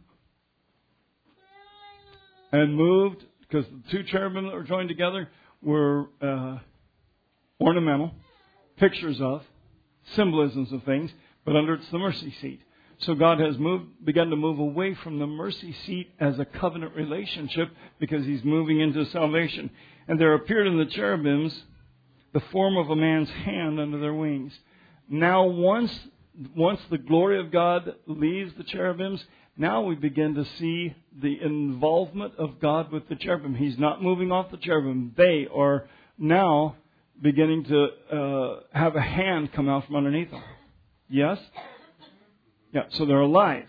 and moved, because the 2 cherubim that were joined together were ornamental, pictures of, symbolisms of things, but under it's the mercy seat. So God has begun to move away from the mercy seat as a covenant relationship because He's moving into salvation. And there appeared in the cherubims the form of a man's hand under their wings. Now once the glory of God leaves the cherubims, now we begin to see the involvement of God with the cherubim. He's not moving off the cherubim. They are now beginning to have a hand come out from underneath them. Yes? Yeah, so they're alive.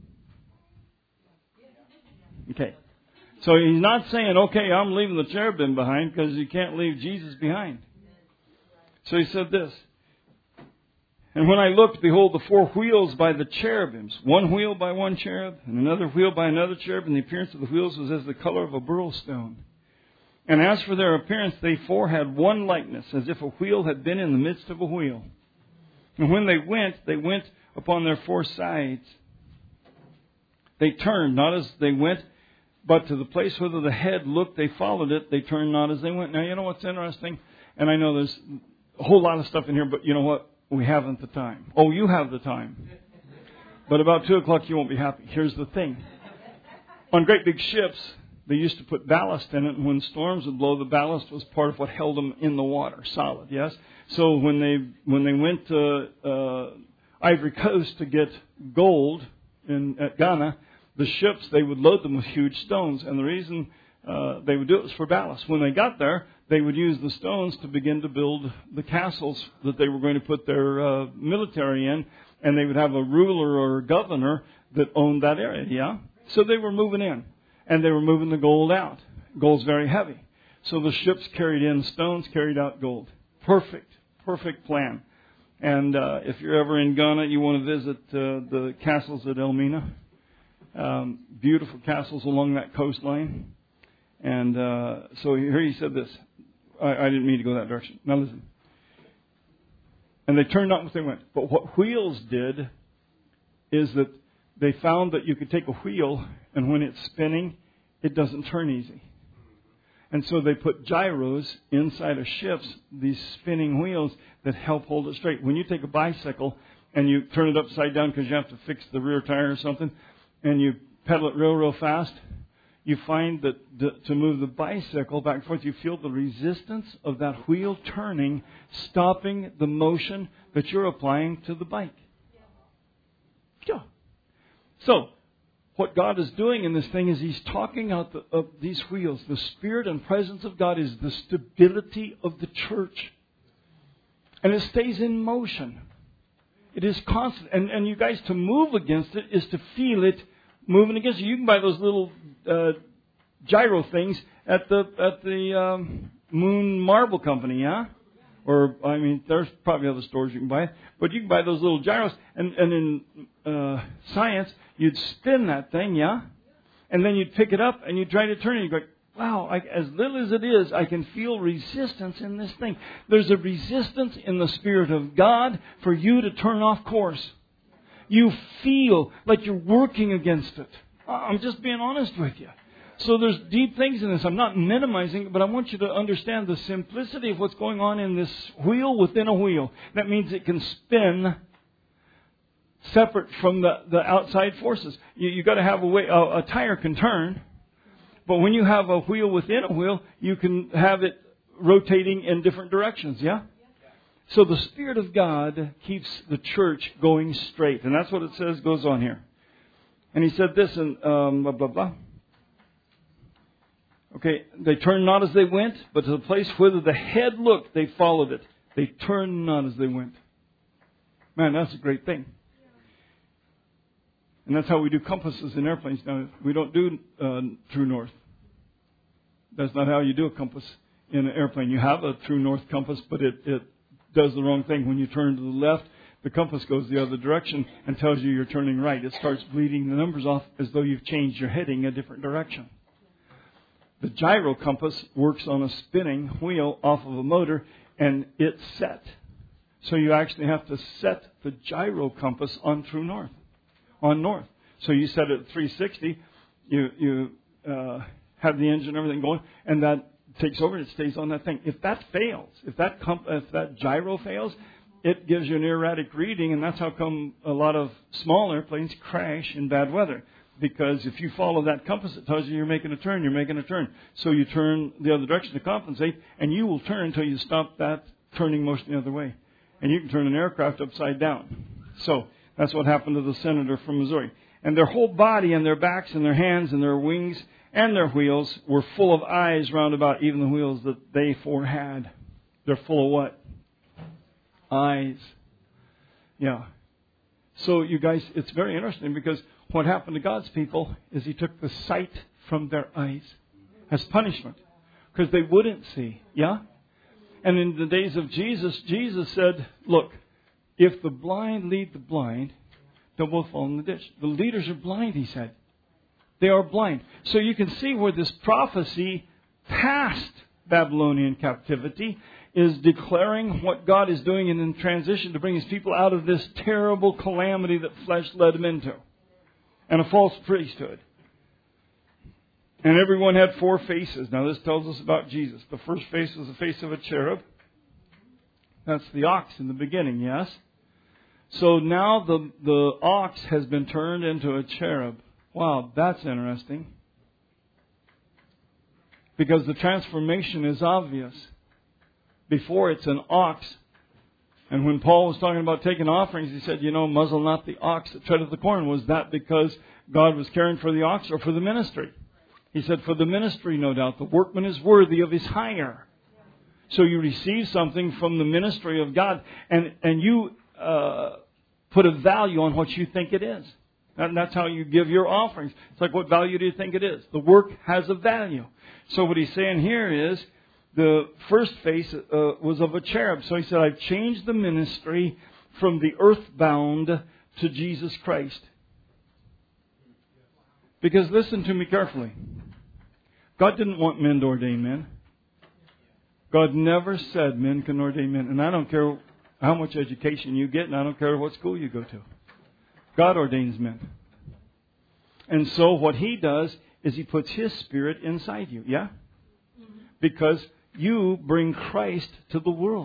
Okay. So He's not saying, okay, I'm leaving the cherubim behind, because you can't leave Jesus behind. So He said this. "And when I looked, behold, the 4 wheels by the cherubims, 1 wheel by 1 cherub, and another wheel by another cherub, and the appearance of the wheels was as the color of a beryl stone. And as for their appearance, they 4 had one likeness, as if a wheel had been in the midst of a wheel. And when they went upon their 4 sides. They turned, not as they went, but to the place whither the head looked, they followed it. They turned not as they went." Now, you know what's interesting? And I know there's a whole lot of stuff in here, but you know what? We haven't the time. Oh, you have the time. But about 2 o'clock, you won't be happy. Here's the thing. On great big ships, they used to put ballast in it, and when storms would blow, the ballast was part of what held them in the water, solid, yes? So when they went to Ivory Coast to get gold at Ghana, the ships, they would load them with huge stones, and the reason they would do it was for ballast. When they got there, they would use the stones to begin to build the castles that they were going to put their military in, and they would have a ruler or a governor that owned that area, yeah? So they were moving in, and they were moving the gold out. Gold's very heavy. So the ships carried in stones, carried out gold. Perfect plan. And if you're ever in Ghana, you want to visit the castles at Elmina. Beautiful castles along that coastline. And so here he said this. I didn't mean to go that direction. Now listen. "And they turned not as they went." But what wheels did is that they found that you could take a wheel, and when it's spinning, it doesn't turn easy. And so they put gyros inside of ships, these spinning wheels that help hold it straight. When you take a bicycle and you turn it upside down because you have to fix the rear tire or something, and you pedal it real fast, you find that to move the bicycle back and forth, you feel the resistance of that wheel turning, stopping the motion that you're applying to the bike. Yeah. So, what God is doing in this thing is He's talking out of these wheels. The Spirit and presence of God is the stability of the church. And it stays in motion. It is constant. And you guys, to move against it is to feel it moving against you. You can buy those little gyro things at the Moon Marble Company, yeah? Or, I mean, there's probably other stores you can buy it. But you can buy those little gyros. And in science, you'd spin that thing, yeah? And then you'd pick it up and you'd try to turn it. You'd go, wow, as little as it is, I can feel resistance in this thing. There's a resistance in the Spirit of God for you to turn off course. You feel like you're working against it. I'm just being honest with you. So there's deep things in this. I'm not minimizing it, but I want you to understand the simplicity of what's going on in this wheel within a wheel. That means it can spin separate from the outside forces. You got to have a tire can turn, but when you have a wheel within a wheel, you can have it rotating in different directions. Yeah. So the Spirit of God keeps the church going straight, and that's what it says goes on here. And he said this in blah blah blah. Okay, they turned not as they went, but to the place whither the head looked, they followed it. They turned not as they went. Man, that's a great thing. And that's how we do compasses in airplanes. Now, we don't do true north. That's not how you do a compass in an airplane. You have a true north compass, but it does the wrong thing. When you turn to the left, the compass goes the other direction and tells you you're turning right. It starts bleeding the numbers off as though you've changed your heading a different direction. The gyro compass works on a spinning wheel off of a motor, and it's set. So you actually have to set the gyro compass on true north, on north. So you set it at 360, you have the engine and everything going, and that takes over and it stays on that thing. If that fails, if that gyro fails, it gives you an erratic reading, and that's how come a lot of small airplanes crash in bad weather. Because if you follow that compass, it tells you you're making a turn. So you turn the other direction to compensate, and you will turn until you stop that turning motion the other way. And you can turn an aircraft upside down. So that's what happened to the senator from Missouri. And their whole body and their backs and their hands and their wings and their wheels were full of eyes round about, even the wheels that they four had. They're full of what? Eyes. Yeah. So you guys, it's very interesting because what happened to God's people is He took the sight from their eyes as punishment because they wouldn't see. Yeah? And in the days of Jesus, Jesus said, look, if the blind lead the blind, they'll both fall in the ditch. The leaders are blind, He said. They are blind. So you can see where this prophecy past Babylonian captivity is declaring what God is doing in transition to bring His people out of this terrible calamity that flesh led them into. And a false priesthood. And everyone had four faces. Now this tells us about Jesus. The first face was the face of a cherub. That's the ox in the beginning, yes? So now the ox has been turned into a cherub. Wow, that's interesting. Because the transformation is obvious. Before it's an ox. And when Paul was talking about taking offerings, he said, muzzle not the ox that treadeth the corn. Was that because God was caring for the ox or for the ministry? He said, for the ministry, no doubt. The workman is worthy of his hire. So you receive something from the ministry of God, and you put a value on what you think it is. And that's how you give your offerings. It's like, what value do you think it is? The work has a value. So what he's saying here is, the first face was of a cherub. So he said, I've changed the ministry from the earthbound to Jesus Christ. Because listen to me carefully. God didn't want men to ordain men. God never said men can ordain men. And I don't care how much education you get, and I don't care what school you go to. God ordains men. And so what He does is He puts His Spirit inside you. Yeah? Because you bring Christ to the world.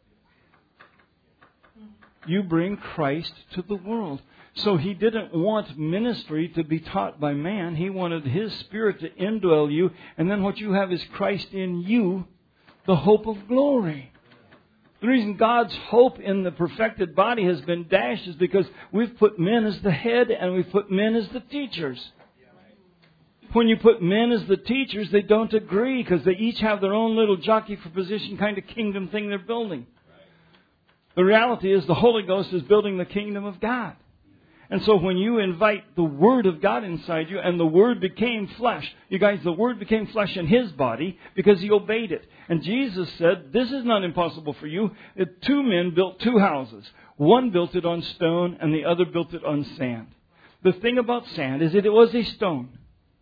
You bring Christ to the world. So He didn't want ministry to be taught by man. He wanted His Spirit to indwell you. And then what you have is Christ in you, the hope of glory. The reason God's hope in the perfected body has been dashed is because we've put men as the head and we've put men as the teachers. When you put men as the teachers, they don't agree because they each have their own little jockey for position kind of kingdom thing they're building. The reality is the Holy Ghost is building the kingdom of God. And so when you invite the Word of God inside you, and the Word became flesh, you guys, the Word became flesh in His body because He obeyed it. And Jesus said, this is not impossible for you. 2 men built 2 houses. One built it on stone and the other built it on sand. The thing about sand is that it was a stone.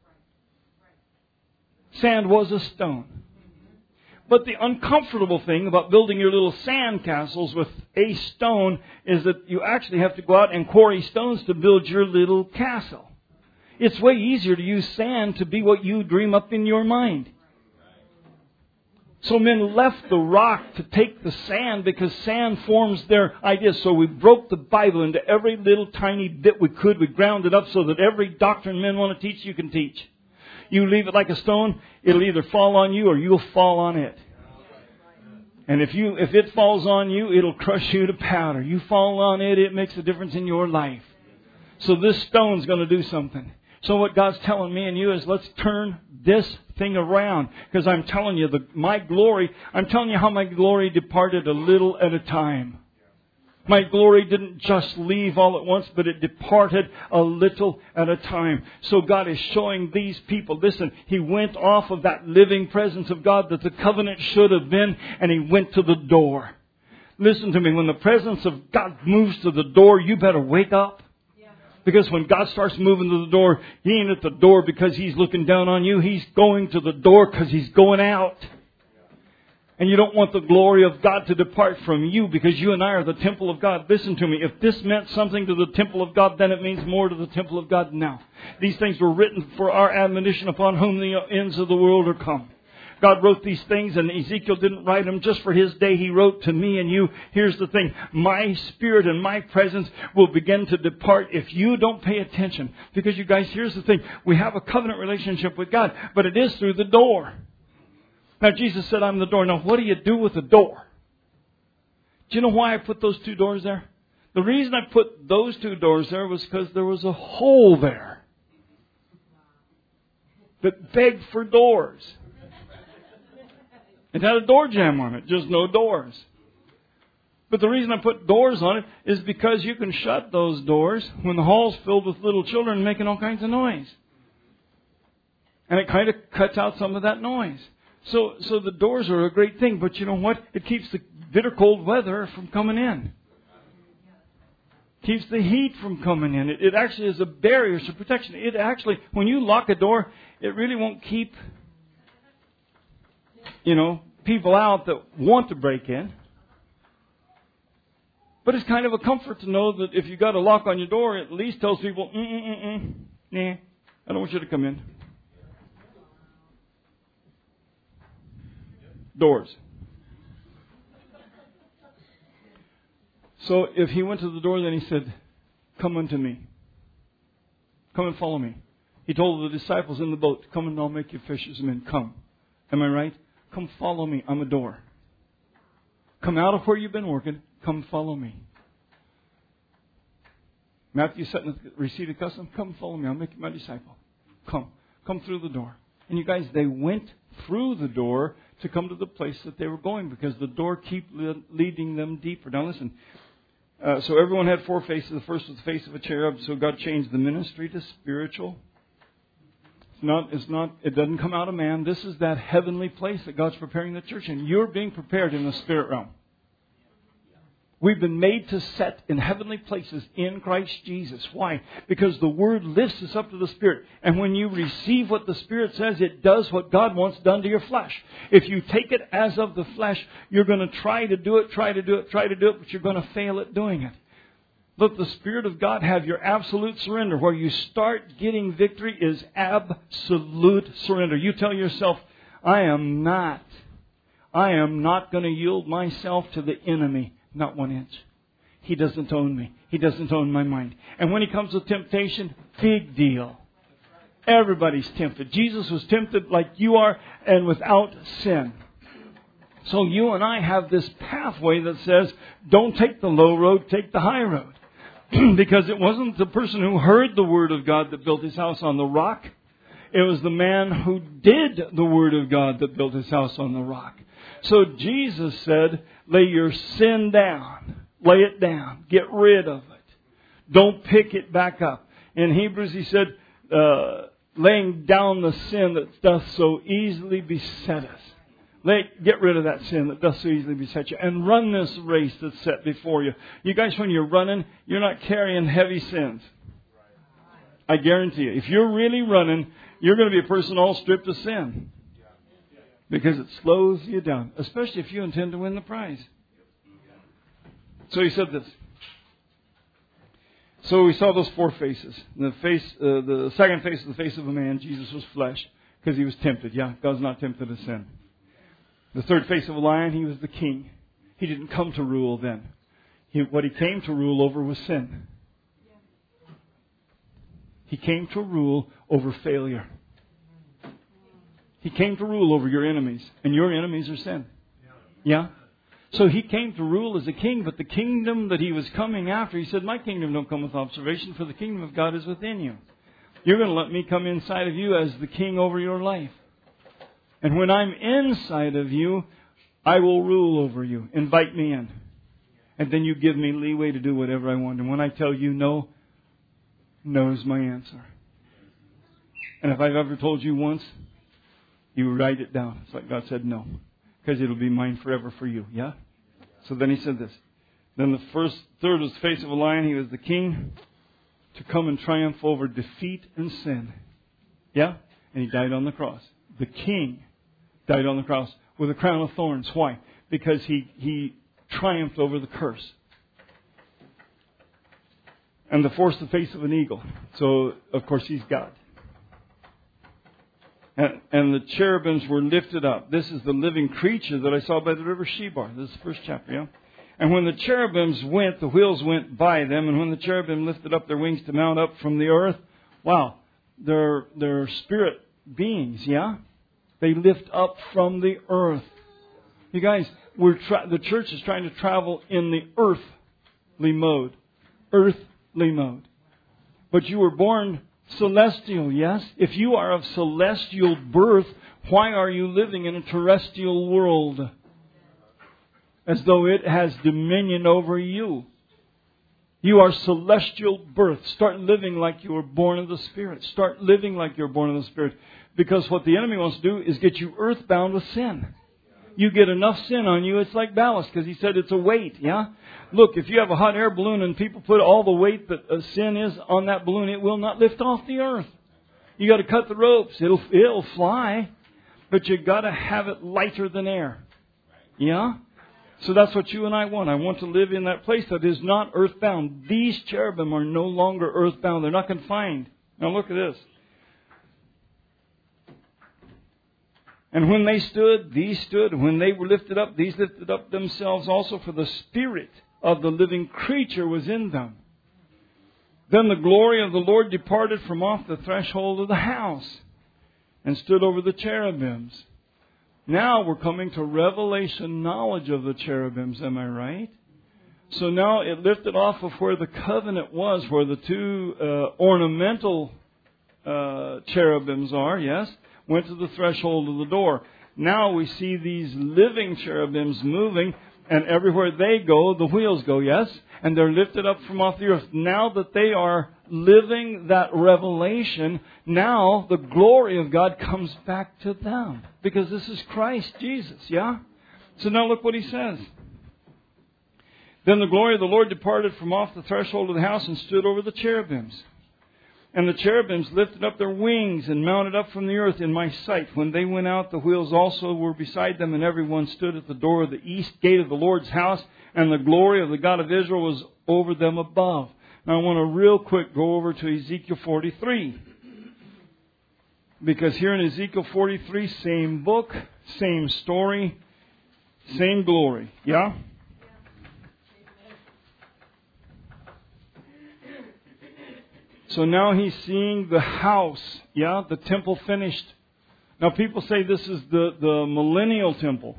Sand was a stone. But the uncomfortable thing about building your little sand castles with a stone is that you actually have to go out and quarry stones to build your little castle. It's way easier to use sand to be what you dream up in your mind. So men left the rock to take the sand because sand forms their ideas. So we broke the Bible into every little tiny bit we could. We ground it up so that every doctrine men want to teach, you can teach. You leave it like a stone, it'll either fall on you or you'll fall on it. And if it falls on you, it'll crush you to powder. You fall on it, it makes a difference in your life. So this stone's going to do something. So what God's telling me and you is let's turn this thing around. Because I'm telling you, I'm telling you how my glory departed a little at a time. My glory didn't just leave all at once, but it departed a little at a time. So God is showing these people, listen, He went off of that living presence of God that the covenant should have been, and He went to the door. Listen to me, when the presence of God moves to the door, you better wake up. Because when God starts moving to the door, He ain't at the door because He's looking down on you. He's going to the door because He's going out. And you don't want the glory of God to depart from you because you and I are the temple of God. Listen to me. If this meant something to the temple of God, then it means more to the temple of God now. These things were written for our admonition upon whom the ends of the world are come. God wrote these things and Ezekiel didn't write them just for his day. He wrote to me and you. Here's the thing. My spirit and my presence will begin to depart if you don't pay attention. Because you guys, here's the thing. We have a covenant relationship with God, but it is through the door. Now, Jesus said, I'm the door. Now, what do you do with the door? Do you know why I put those 2 doors there? The reason I put those 2 doors there was because there was a hole there that begged for doors. It had a door jamb on it, just no doors. But the reason I put doors on it is because you can shut those doors when the hall's filled with little children making all kinds of noise. And it kind of cuts out some of that noise. So the doors are a great thing, but you know what? It keeps the bitter cold weather from coming in. Keeps the heat from coming in. It actually is a barrier to protection. It actually, when you lock a door, it really won't keep, people out that want to break in. But it's kind of a comfort to know that if you got a lock on your door, it at least tells people, nah, I don't want you to come in. Doors. So if He went to the door, then He said, come unto me. Come and follow me. He told the disciples in the boat, come and I'll make you fishers of men. Come. Am I right? Come follow me. I'm a door. Come out of where you've been working. Come follow me. Matthew sat in the receipt of custom. Come follow me. I'll make you my disciple. Come. Come through the door. And you guys, they went through the door to come to the place that they were going because the door kept leading them deeper. Now listen, so everyone had 4 faces. The first was the face of a cherub. So God changed the ministry to spiritual. It doesn't come out of man. This is that heavenly place that God's preparing the church in. You're being prepared in the spirit realm. We've been made to set in heavenly places in Christ Jesus. Why? Because the Word lifts us up to the Spirit. And when you receive what the Spirit says, it does what God wants done to your flesh. If you take it as of the flesh, you're going to try to do it, but you're going to fail at doing it. Let the Spirit of God have your absolute surrender. Where you start getting victory is absolute surrender. You tell yourself, I am not going to yield myself to the enemy. Not 1 inch. He doesn't own me. He doesn't own my mind. And when He comes with temptation, big deal. Everybody's tempted. Jesus was tempted like you are and without sin. So you and I have this pathway that says, don't take the low road, take the high road. Because it wasn't the person who heard the Word of God that built his house on the rock. It was the man who did the Word of God that built his house on the rock. So Jesus said, lay your sin down. Lay it down. Get rid of it. Don't pick it back up. In Hebrews, he said, laying down the sin that doth so easily beset us. Get rid of that sin that does so easily beset you. And run this race that's set before you. You guys, when you're running, you're not carrying heavy sins. I guarantee you. If you're really running, you're going to be a person all stripped of sin. Because it slows you down. Especially if you intend to win the prize. So he said this. So we saw those four faces. The second face is the face of a man. Jesus was flesh. Because he was tempted. Yeah, God's not tempted to sin. The third face of a lion, he was the king. He didn't come to rule then. What he came to rule over was sin. He came to rule over failure. He came to rule over your enemies. And your enemies are sin. Yeah? So he came to rule as a king, but the kingdom that he was coming after, he said, my kingdom don't come with observation, for the kingdom of God is within you. You're going to let me come inside of you as the king over your life. And when I'm inside of you, I will rule over you. Invite me in. And then you give me leeway to do whatever I want. And when I tell you no, no is my answer. And if I've ever told you once, you write it down. It's like God said no. Because it'll be mine forever for you. Yeah? So then he said this. Then the third was the face of a lion. He was the king to come and triumph over defeat and sin. Yeah? And he died on the cross. The king died on the cross with a crown of thorns. Why? Because he triumphed over the curse. And the fourth, the face of an eagle. So, of course, he's God. And the cherubims were lifted up. This is the living creature that I saw by the river Shebar. This is the first chapter, yeah? And when the cherubims went, the wheels went by them. And when the cherubim lifted up their wings to mount up from the earth, wow, they're spirit beings, yeah? They lift up from the earth. You guys, the church is trying to travel in the earthly mode. Earthly mode. But you were born celestial, yes? If you are of celestial birth, why are you living in a terrestrial world? As though it has dominion over you. You are celestial birth. Start living like you were born of the Spirit. Start living like you're born of the Spirit. Because what the enemy wants to do is get you earthbound with sin. You get enough sin on you, it's like ballast. Because he said it's a weight, yeah? Look, if you have a hot air balloon and people put all the weight that sin is on that balloon, it will not lift off the earth. You got to cut the ropes. It'll fly. But you got to have it lighter than air. Yeah? So that's what you and I want. I want to live in that place that is not earthbound. These cherubim are no longer earthbound. They're not confined. Now look at this. And when they stood, these stood. When they were lifted up, these lifted up themselves also, for the spirit of the living creature was in them. Then the glory of the Lord departed from off the threshold of the house and stood over the cherubims. Now we're coming to revelation knowledge of the cherubims, am I right? So now it lifted off of where the covenant was, where the two ornamental cherubims are, yes? Went to the threshold of the door. Now we see these living cherubims moving, and everywhere they go, the wheels go, yes? And they're lifted up from off the earth. Now that they are living that revelation, now the glory of God comes back to them. Because this is Christ Jesus, yeah? So now look what he says. Then the glory of the Lord departed from off the threshold of the house and stood over the cherubims. And the cherubims lifted up their wings and mounted up from the earth in my sight. When they went out, the wheels also were beside them, and everyone stood at the door of the east gate of the Lord's house, and the glory of the God of Israel was over them above. Now I want to real quick go over to Ezekiel 43. Because here in Ezekiel 43, same book, same story, same glory. Yeah? So now he's seeing the house, yeah, the temple finished. Now people say this is the millennial temple.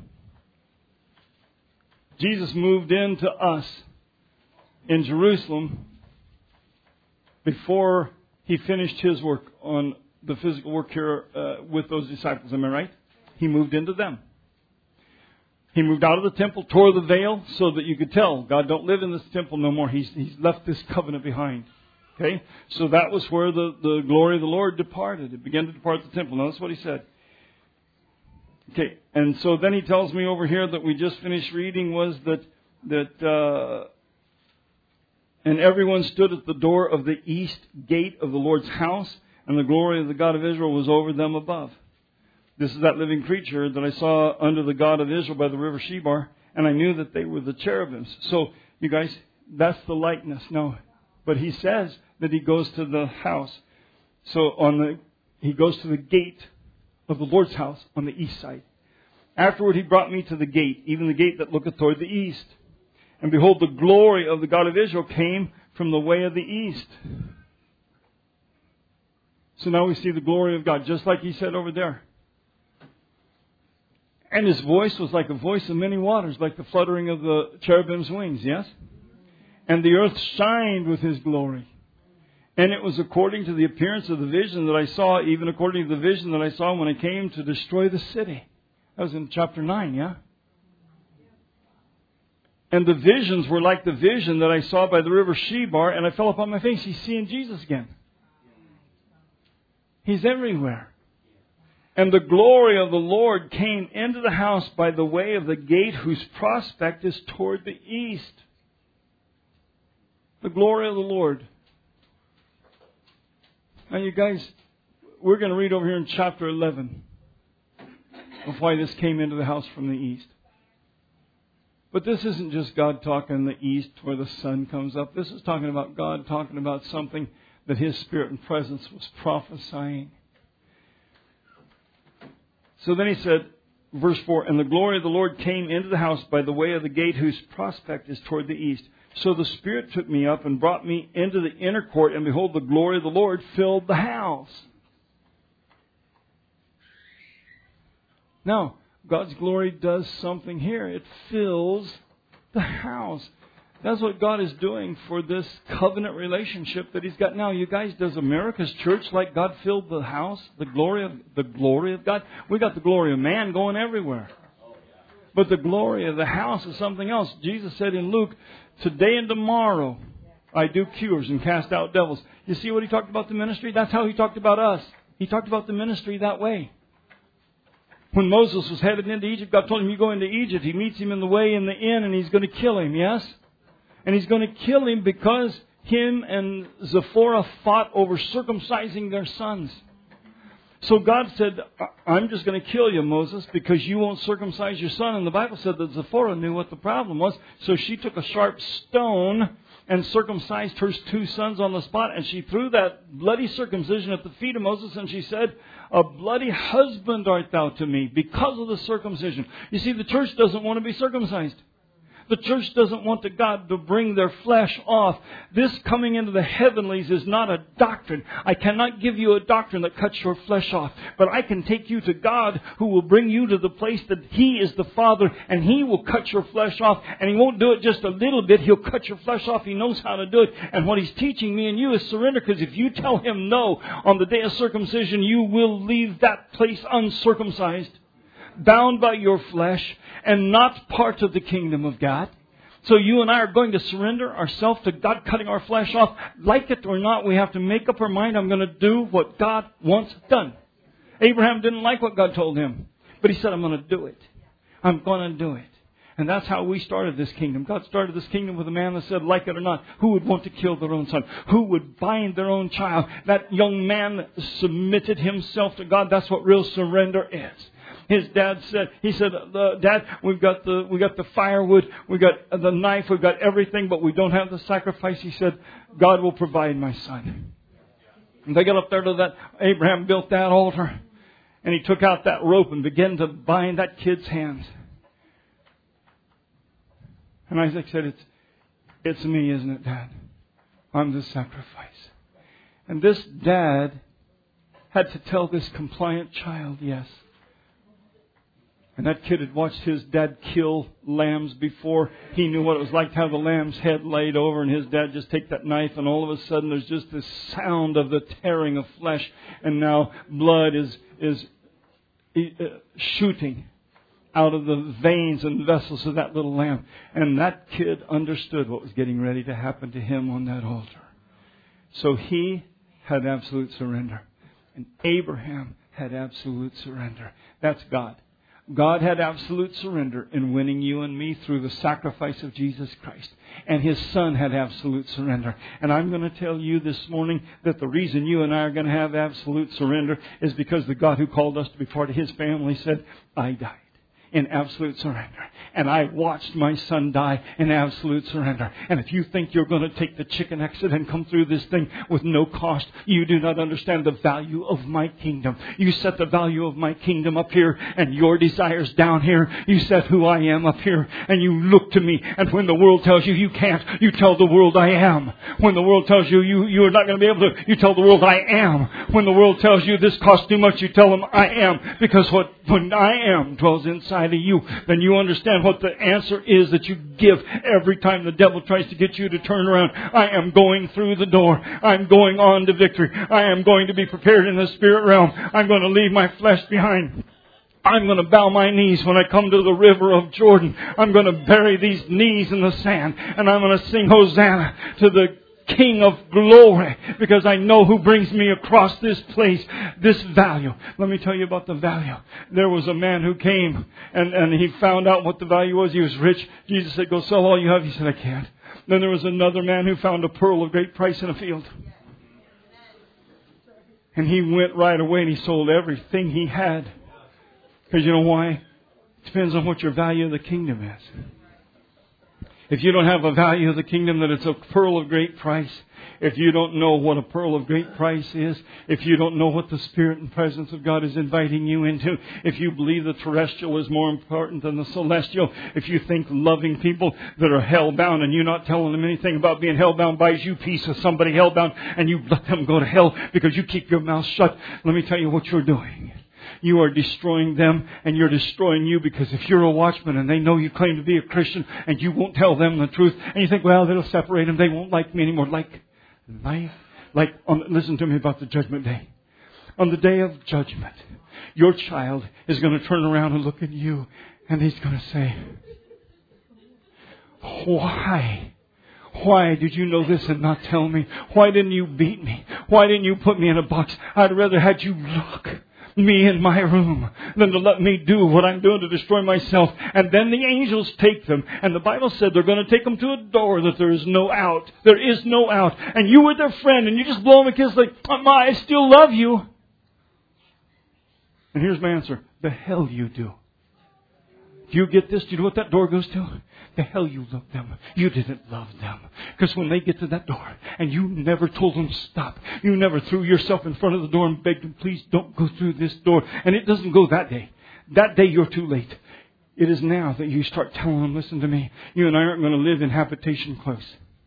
Jesus moved into us in Jerusalem before he finished his work on the physical work here with those disciples. Am I right? He moved into them. He moved out of the temple, tore the veil so that you could tell God don't live in this temple no more. He's left this covenant behind. Okay? So that was where the glory of the Lord departed. It began to depart the temple. Notice what he said. Okay, and so then he tells me over here that we just finished reading was that and everyone stood at the door of the east gate of the Lord's house, and the glory of the God of Israel was over them above. This is that living creature that I saw under the God of Israel by the river Shebar, and I knew that they were the cherubims. So, you guys, that's the likeness. No, but he says that he goes to the house. So he goes to the gate of the Lord's house on the east side. Afterward he brought me to the gate, even the gate that looketh toward the east. And behold, the glory of the God of Israel came from the way of the east. So now we see the glory of God, just like he said over there. And his voice was like a voice of many waters, like the fluttering of the cherubim's wings, yes? And the earth shined with his glory. And it was according to the appearance of the vision that I saw, even according to the vision that I saw when I came to destroy the city. That was in chapter 9, yeah? And the visions were like the vision that I saw by the river Shebar, and I fell upon my face. He's seeing Jesus again. He's everywhere. And the glory of the Lord came into the house by the way of the gate whose prospect is toward the east. The glory of the Lord. Now you guys, we're going to read over here in chapter 11 of why this came into the house from the east. But this isn't just God talking in the east where the sun comes up. This is talking about God talking about something that His Spirit and presence was prophesying. So then he said, verse 4, and the glory of the Lord came into the house by the way of the gate whose prospect is toward the east. So the Spirit took me up and brought me into the inner court, and behold, the glory of the Lord filled the house. Now, God's glory does something here. It fills the house. That's what God is doing for this covenant relationship that He's got now. You guys, does America's church like God filled the house? The glory of God? We got the glory of man going everywhere. But the glory of the house is something else. Jesus said in Luke, today and tomorrow I do cures and cast out devils. You see what He talked about the ministry? That's how He talked about us. He talked about the ministry that way. When Moses was headed into Egypt, God told him, you go into Egypt. He meets him in the way in the inn, and He's going to kill him, yes? And He's going to kill him because him and Zipporah fought over circumcising their sons. So God said, I'm just going to kill you, Moses, because you won't circumcise your son. And the Bible said that Zipporah knew what the problem was. So she took a sharp stone and circumcised her 2 sons on the spot. And she threw that bloody circumcision at the feet of Moses. And she said, a bloody husband art thou to me because of the circumcision. You see, the church doesn't want to be circumcised. The church doesn't want God to bring their flesh off. This coming into the heavenlies is not a doctrine. I cannot give you a doctrine that cuts your flesh off. But I can take you to God who will bring you to the place that He is the Father, and He will cut your flesh off. And He won't do it just a little bit. He'll cut your flesh off. He knows how to do it. And what He's teaching me and you is surrender, because if you tell Him no on the day of circumcision, you will leave that place uncircumcised, bound by your flesh, and not part of the kingdom of God. So you and I are going to surrender ourselves to God cutting our flesh off. Like it or not, we have to make up our mind, I'm going to do what God wants done. Abraham didn't like what God told him, but he said, I'm going to do it. I'm going to do it. And that's how we started this kingdom. God started this kingdom with a man that said, like it or not, who would want to kill their own son? Who would bind their own child? That young man submitted himself to God. That's what real surrender is. His dad said, Dad, we've got the firewood, we've got the knife, we've got everything, but we don't have the sacrifice. He said, God will provide, my son. And they got up there to that, Abraham built that altar, and he took out that rope and began to bind that kid's hands. And Isaac said, it's me, isn't it, Dad? I'm the sacrifice. And this dad had to tell this compliant child, yes. And that kid had watched his dad kill lambs before he knew what it was like to have the lamb's head laid over, and his dad just take that knife, and all of a sudden there's just this sound of the tearing of flesh, and now blood is shooting. out of the veins and vessels of that little lamb. And that kid understood what was getting ready to happen to him on that altar. So he had absolute surrender. And Abraham had absolute surrender. That's God. God had absolute surrender in winning you and me through the sacrifice of Jesus Christ. And His Son had absolute surrender. And I'm going to tell you this morning that the reason you and I are going to have absolute surrender is because the God who called us to be part of His family said, I died in absolute surrender. And I watched my son die in absolute surrender. And if you think you're going to take the chicken exit and come through this thing with no cost, you do not understand the value of my kingdom. You set the value of my kingdom up here and your desires down here. You set who I am up here and you look to me. And when the world tells you you can't, you tell the world I am. When the world tells you you are not going to be able to, you tell the world I am. When the world tells you this costs too much, you tell them I am. Because when I am dwells inside of you, then you understand what the answer is that you give every time the devil tries to get you to turn around. I am going through the door. I'm going on to victory. I am going to be prepared in the spirit realm. I'm going to leave my flesh behind. I'm going to bow my knees when I come to the river of Jordan. I'm going to bury these knees in the sand, and I'm going to sing Hosanna to the King of glory, because I know who brings me across this place, this value. Let me tell you about the value. There was a man who came and he found out what the value was. He was rich. Jesus said, go sell all you have. He said, I can't. Then there was another man who found a pearl of great price in a field. And he went right away and he sold everything he had. Because you know why? It depends on what your value of the kingdom is. If you don't have a value of the kingdom, that it's a pearl of great price. If you don't know what a pearl of great price is, if you don't know what the Spirit and presence of God is inviting you into, if you believe the terrestrial is more important than the celestial, if you think loving people that are hell-bound and you're not telling them anything about being hell-bound buys you peace with somebody hell-bound and you let them go to hell because you keep your mouth shut, let me tell you what you're doing. You are destroying them and you're destroying you, because if you're a watchman and they know you claim to be a Christian and you won't tell them the truth and you think, well, that'll separate them, they won't like me anymore. Listen to me about the judgment day. On the day of judgment, your child is going to turn around and look at you and he's going to say, why? Why did you know this and not tell me? Why didn't you beat me? Why didn't you put me in a box? I'd rather had you lock me in my room than to let me do what I'm doing to destroy myself. And then the angels take them. And the Bible said they're going to take them to a door that there is no out. There is no out. And you were their friend and you just blow them a kiss like, Mama, I still love you. And here's my answer. The hell you do. Do you get this? Do you know what that door goes to? The hell you loved them. You didn't love them. Because when they get to that door and you never told them stop, you never threw yourself in front of the door and begged them, please don't go through this door. And it doesn't go that day. That day you're too late. It is now that you start telling them, listen to me, you and I aren't going to live in habitation close.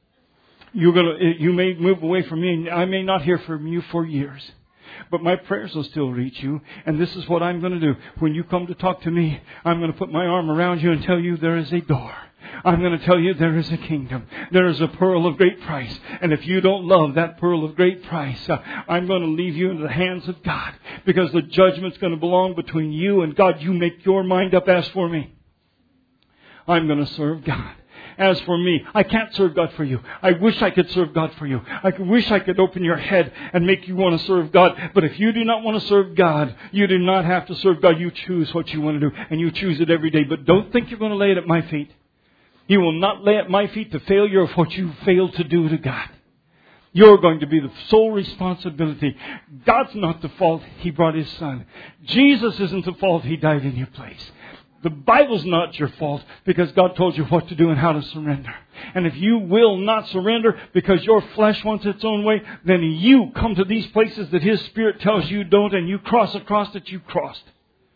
You may move away from me and I may not hear from you for years. But my prayers will still reach you. And this is what I'm going to do. When you come to talk to me, I'm going to put my arm around you and tell you there is a door. I'm going to tell you there is a kingdom. There is a pearl of great price. And if you don't love that pearl of great price, I'm going to leave you into the hands of God. Because the judgment's going to belong between you and God. You make your mind up. As for me, I'm going to serve God. As for me, I can't serve God for you. I wish I could serve God for you. I wish I could open your head and make you want to serve God. But if you do not want to serve God, you do not have to serve God. You choose what you want to do. And you choose it every day. But don't think you're going to lay it at my feet. You will not lay at my feet the failure of what you failed to do to God. You're going to be the sole responsibility. God's not the fault. He brought His Son. Jesus isn't the fault. He died in your place. The Bible's not your fault, because God told you what to do and how to surrender. And if you will not surrender because your flesh wants its own way, then you come to these places that His Spirit tells you don't, and you cross across that you crossed.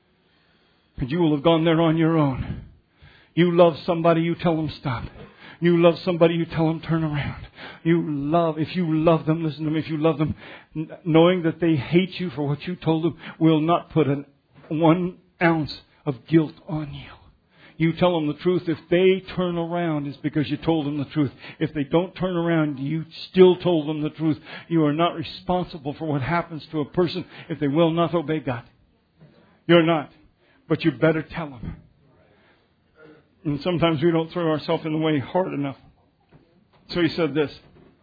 And you will have gone there on your own. You love somebody, you tell them stop. You love somebody, you tell them turn around. If you love them, listen to me, if you love them, knowing that they hate you for what you told them, will not put 1 ounce of guilt on you. You tell them the truth. If they turn around, it's because you told them the truth. If they don't turn around, you still told them the truth. You are not responsible for what happens to a person if they will not obey God. You're not. But you better tell them. And sometimes we don't throw ourselves in the way hard enough. So he said this.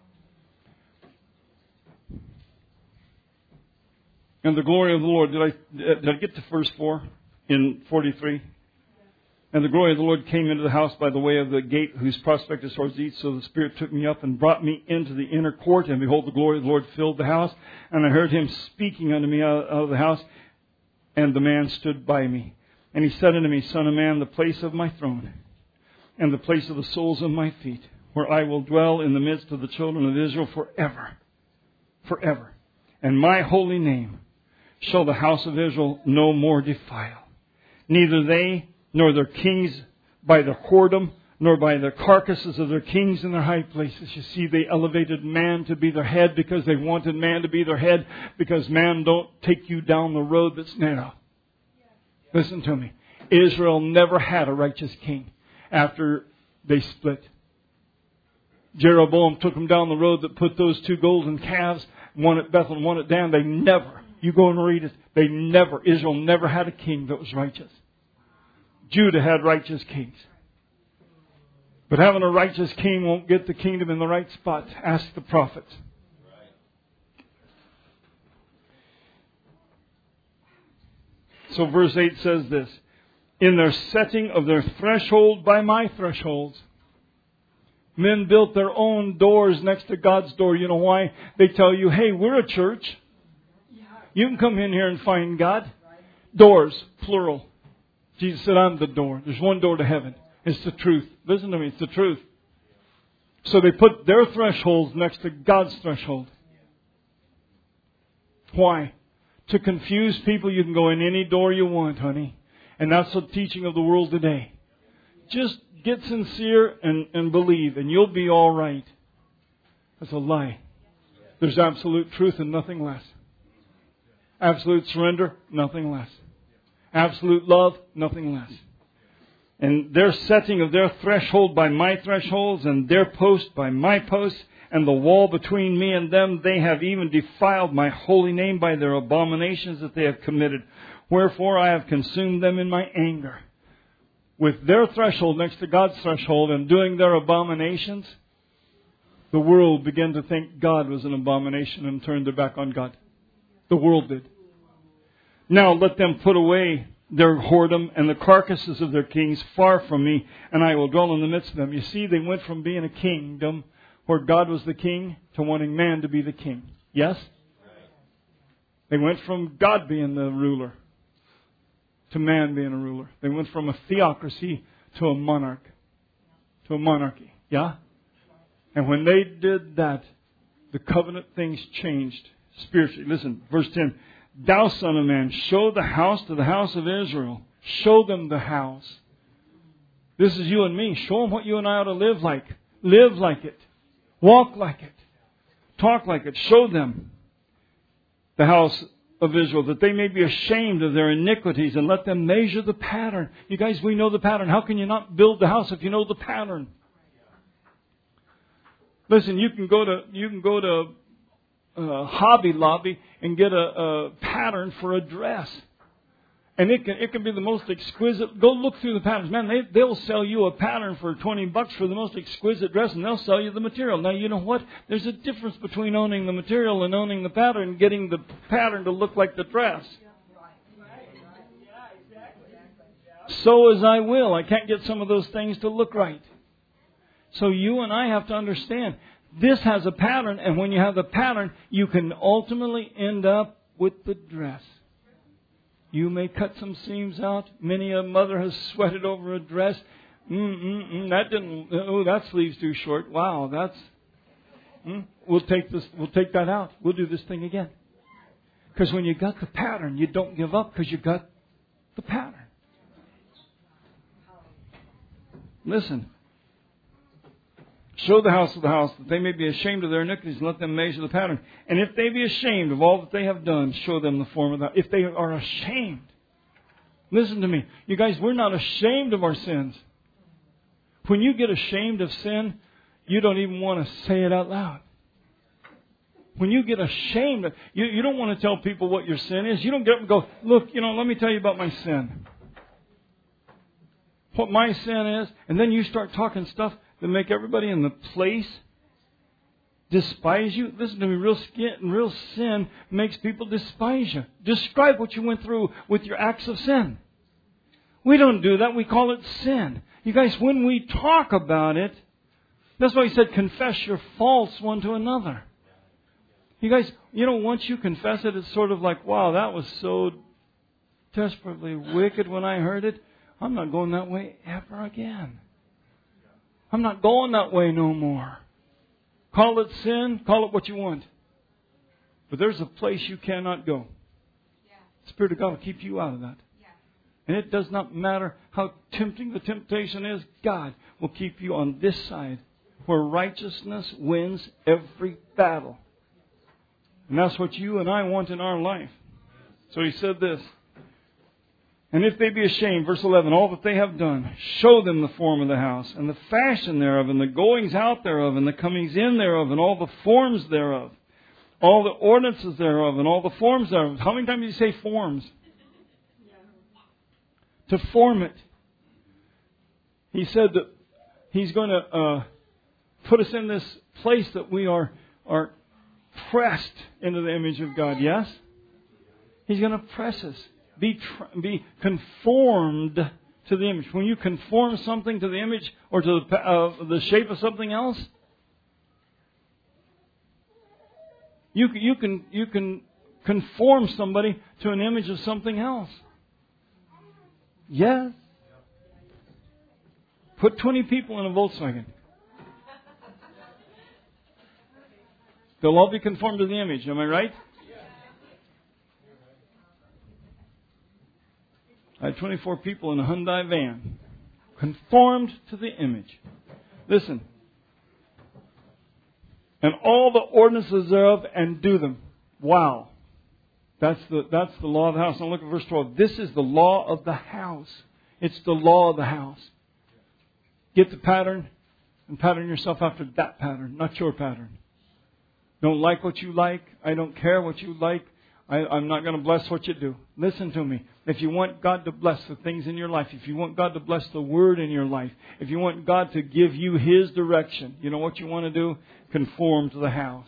And the glory of the Lord, did I get to verse 4 in 43? And the glory of the Lord came into the house by the way of the gate whose prospect is towards the east. So the Spirit took me up and brought me into the inner court. And behold, the glory of the Lord filled the house. And I heard him speaking unto me out of the house. And the man stood by me. And he said unto me, Son of man, the place of my throne, and the place of the soles of my feet, where I will dwell in the midst of the children of Israel forever. Forever. And my holy name shall the house of Israel no more defile. Neither they nor their kings by their whoredom, nor by the carcasses of their kings in their high places. You see, they elevated man to be their head because they wanted man to be their head, because man don't take you down the road that's narrow. Listen to me. Israel never had a righteous king after they split. Jeroboam took them down the road that put those two golden calves, one at Bethel and one at Dan. They never, you go and read it, Israel never had a king that was righteous. Judah had righteous kings. But having a righteous king won't get the kingdom in the right spot. Ask the prophets. So verse 8 says this. In their setting of their threshold by my thresholds, men built their own doors next to God's door. You know why? They tell you, hey, we're a church. You can come in here and find God. Doors, plural. Jesus said, I'm the door. There's one door to heaven. It's the truth. Listen to me, it's the truth. So they put their thresholds next to God's threshold. Why? To confuse people. You can go in any door you want, honey. And that's the teaching of the world today. Just get sincere and believe, and you'll be all right. That's a lie. There's absolute truth and nothing less. Absolute surrender, nothing less. Absolute love, nothing less. And their setting of their threshold by my thresholds, and their post by my posts, and the wall between me and them, they have even defiled my holy name by their abominations that they have committed. Wherefore I have consumed them in my anger. With their threshold next to God's threshold and doing their abominations, the world began to think God was an abomination and turned their back on God. The world did. Now let them put away their whoredom and the carcasses of their kings far from me, and I will dwell in the midst of them. You see, they went from being a kingdom where God was the king to wanting man to be the king. Yes? They went from God being the ruler to man being a ruler. They went from a theocracy to a monarch. To a monarchy. Yeah? And when they did that, the covenant things changed spiritually. Listen, verse 10. Thou son of man, show the house to the house of Israel. Show them the house. This is you and me. Show them what you and I ought to live like. Live like it. Walk like it. Talk like it. Show them the house of Israel, that they may be ashamed of their iniquities, and let them measure the pattern. You guys, we know the pattern. How can you not build the house if you know the pattern? Listen, you can go to Hobby Lobby and get a pattern for a dress, and it can be the most exquisite. Go look through the patterns, man. They'll sell you a pattern for $20 for the most exquisite dress, and they'll sell you the material. Now you know what? There's a difference between owning the material and owning the pattern, and getting the pattern to look like the dress. So as I will, I can't get some of those things to look right. So you and I have to understand. This has a pattern, and when you have the pattern, you can ultimately end up with the dress. You may cut some seams out. Many a mother has sweated over a dress. That sleeve's too short. Wow, we'll take that out. We'll do this thing again. Because when you got the pattern, you don't give up because you got the pattern. Listen. Show the house of the house, that they may be ashamed of their iniquities, and let them measure the pattern. And if they be ashamed of all that they have done, show them the form of that. If they are ashamed. Listen to me. You guys, we're not ashamed of our sins. When you get ashamed of sin, you don't even want to say it out loud. When you get ashamed, you don't want to tell people what your sin is. You don't get up and go, look, let me tell you about my sin. what my sin is, and then you start talking stuff that make everybody in the place despise you. Listen to me, real sin makes people despise you. Describe what you went through with your acts of sin. We don't do that. We call it sin. You guys, when we talk about it, that's why He said, confess your faults one to another. You guys, once you confess it, it's sort of like, wow, that was so desperately wicked when I heard it. I'm not going that way ever again. I'm not going that way no more. Call it sin, call it what you want. But there's a place you cannot go. The Spirit of God will keep you out of that. And it does not matter how tempting the temptation is, God will keep you on this side where righteousness wins every battle. And that's what you and I want in our life. So He said this. And if they be ashamed, verse 11, all that they have done, show them the form of the house, and the fashion thereof, and the goings out thereof, and the comings in thereof, and all the forms thereof, all the ordinances thereof, and all the forms thereof. How many times did He say forms? To form it. He said that He's going to put us in this place that we are pressed into the image of God. Yes? He's going to press us. Be conformed to the image. When you conform something to the image or to the shape of something else, you can conform somebody to an image of something else. Yes. Put 20 people in a Volkswagen. They'll all be conformed to the image. Am I right? I had 24 people in a Hyundai van. Conformed to the image. Listen. And all the ordinances thereof, and do them. Wow. That's the law of the house. Now look at verse 12. This is the law of the house. It's the law of the house. Get the pattern and pattern yourself after that pattern, not your pattern. Don't like what you like. I don't care what you like. I'm not going to bless what you do. Listen to me. If you want God to bless the things in your life, if you want God to bless the Word in your life, if you want God to give you His direction, you know what you want to do? Conform to the house.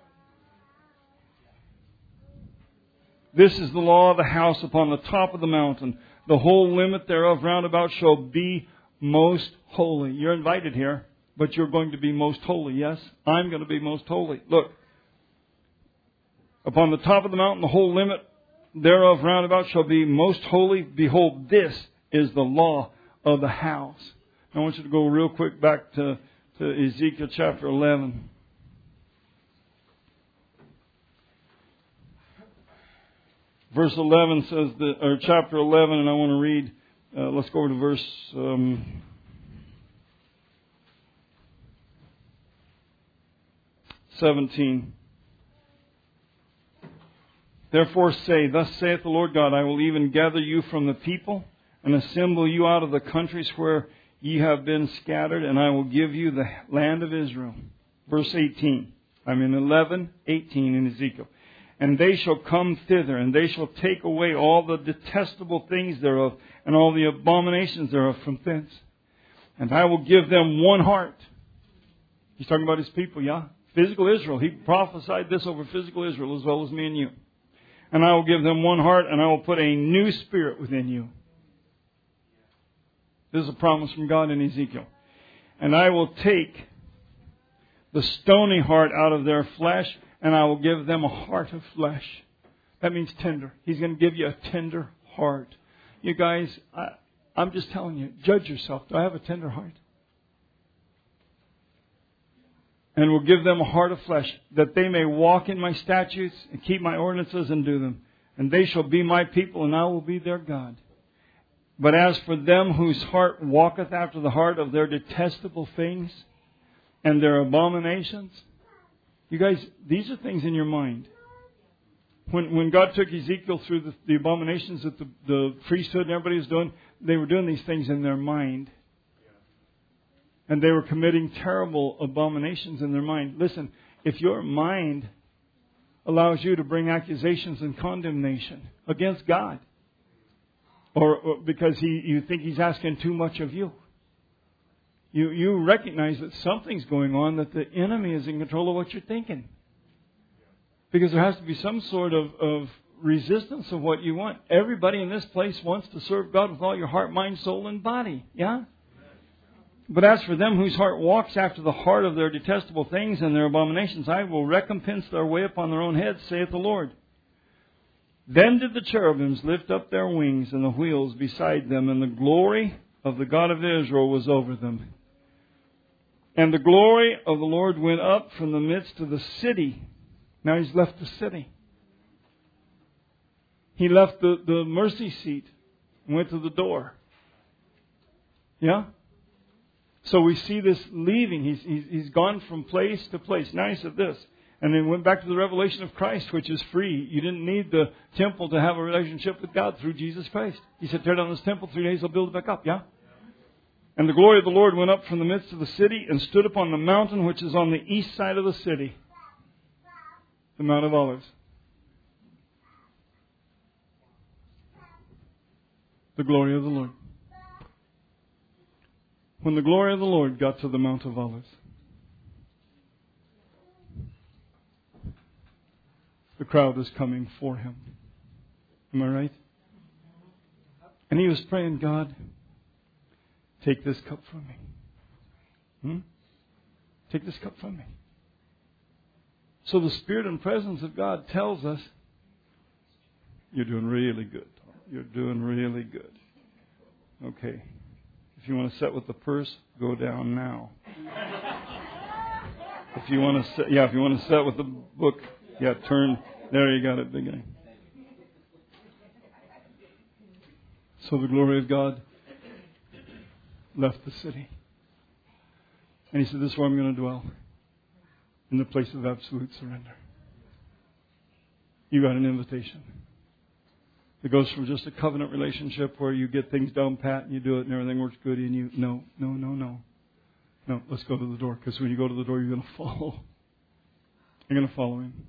This is the law of the house upon the top of the mountain. The whole limit thereof round about shall be most holy. You're invited here, but you're going to be most holy. Yes? I'm going to be most holy. Look. Upon the top of the mountain, the whole limit thereof round about shall be most holy. Behold, this is the law of the house. I want you to go real quick back to Ezekiel chapter 11. Verse 11 says that, or chapter 11, and I want to read, let's go over to verse 17. Therefore say, thus saith the Lord God, I will even gather you from the people, and assemble you out of the countries where ye have been scattered, and I will give you the land of Israel. Verse 18. I'm in 11:18 in Ezekiel. And they shall come thither, and they shall take away all the detestable things thereof, and all the abominations thereof from thence. And I will give them one heart. He's talking about His people, yeah? Physical Israel. He prophesied this over physical Israel as well as me and you. And I will give them one heart, and I will put a new spirit within you. This is a promise from God in Ezekiel. And I will take the stony heart out of their flesh, and I will give them a heart of flesh. That means tender. He's going to give you a tender heart. You guys, I'm just telling you, judge yourself. Do I have a tender heart? And will give them a heart of flesh, that they may walk in my statutes and keep my ordinances and do them. And they shall be my people, and I will be their God. But as for them whose heart walketh after the heart of their detestable things and their abominations, you guys, these are things in your mind. When God took Ezekiel through the abominations that the priesthood and everybody was doing, they were doing these things in their mind. And they were committing terrible abominations in their mind. Listen, if your mind allows you to bring accusations and condemnation against God, Or because you think He's asking too much of you. You recognize that something's going on, that the enemy is in control of what you're thinking. Because there has to be some sort of resistance of what you want. Everybody in this place wants to serve God with all your heart, mind, soul, and body. Yeah? But as for them whose heart walks after the heart of their detestable things and their abominations, I will recompense their way upon their own heads, saith the Lord. Then did the cherubims lift up their wings, and the wheels beside them, and the glory of the God of Israel was over them. And the glory of the Lord went up from the midst of the city. Now He's left the city. He left the mercy seat and went to the door. Yeah? So we see this leaving. He's gone from place to place. Now He said this. And then went back to the revelation of Christ, which is free. You didn't need the temple to have a relationship with God through Jesus Christ. He said, tear down this temple, 3 days I'll build it back up. Yeah? And the glory of the Lord went up from the midst of the city and stood upon the mountain which is on the east side of the city. The Mount of Olives. The glory of the Lord. When the glory of the Lord got to the Mount of Olives, the crowd is coming for Him. Am I right? And He was praying, God, take this cup from me. Take this cup from me. So the Spirit and presence of God tells us, you're doing really good. You're doing really good. Okay. If you want to sit with the purse, go down now. If you want to sit with the book, turn. There you got it, beginning. So the glory of God left the city. And He said, this is where I'm going to dwell. In the place of absolute surrender. You got an invitation. It goes from just a covenant relationship where you get things down pat and you do it and everything works good and you... No. No, let's go to the door. Because when you go to the door, you're going to follow. You're going to follow Him.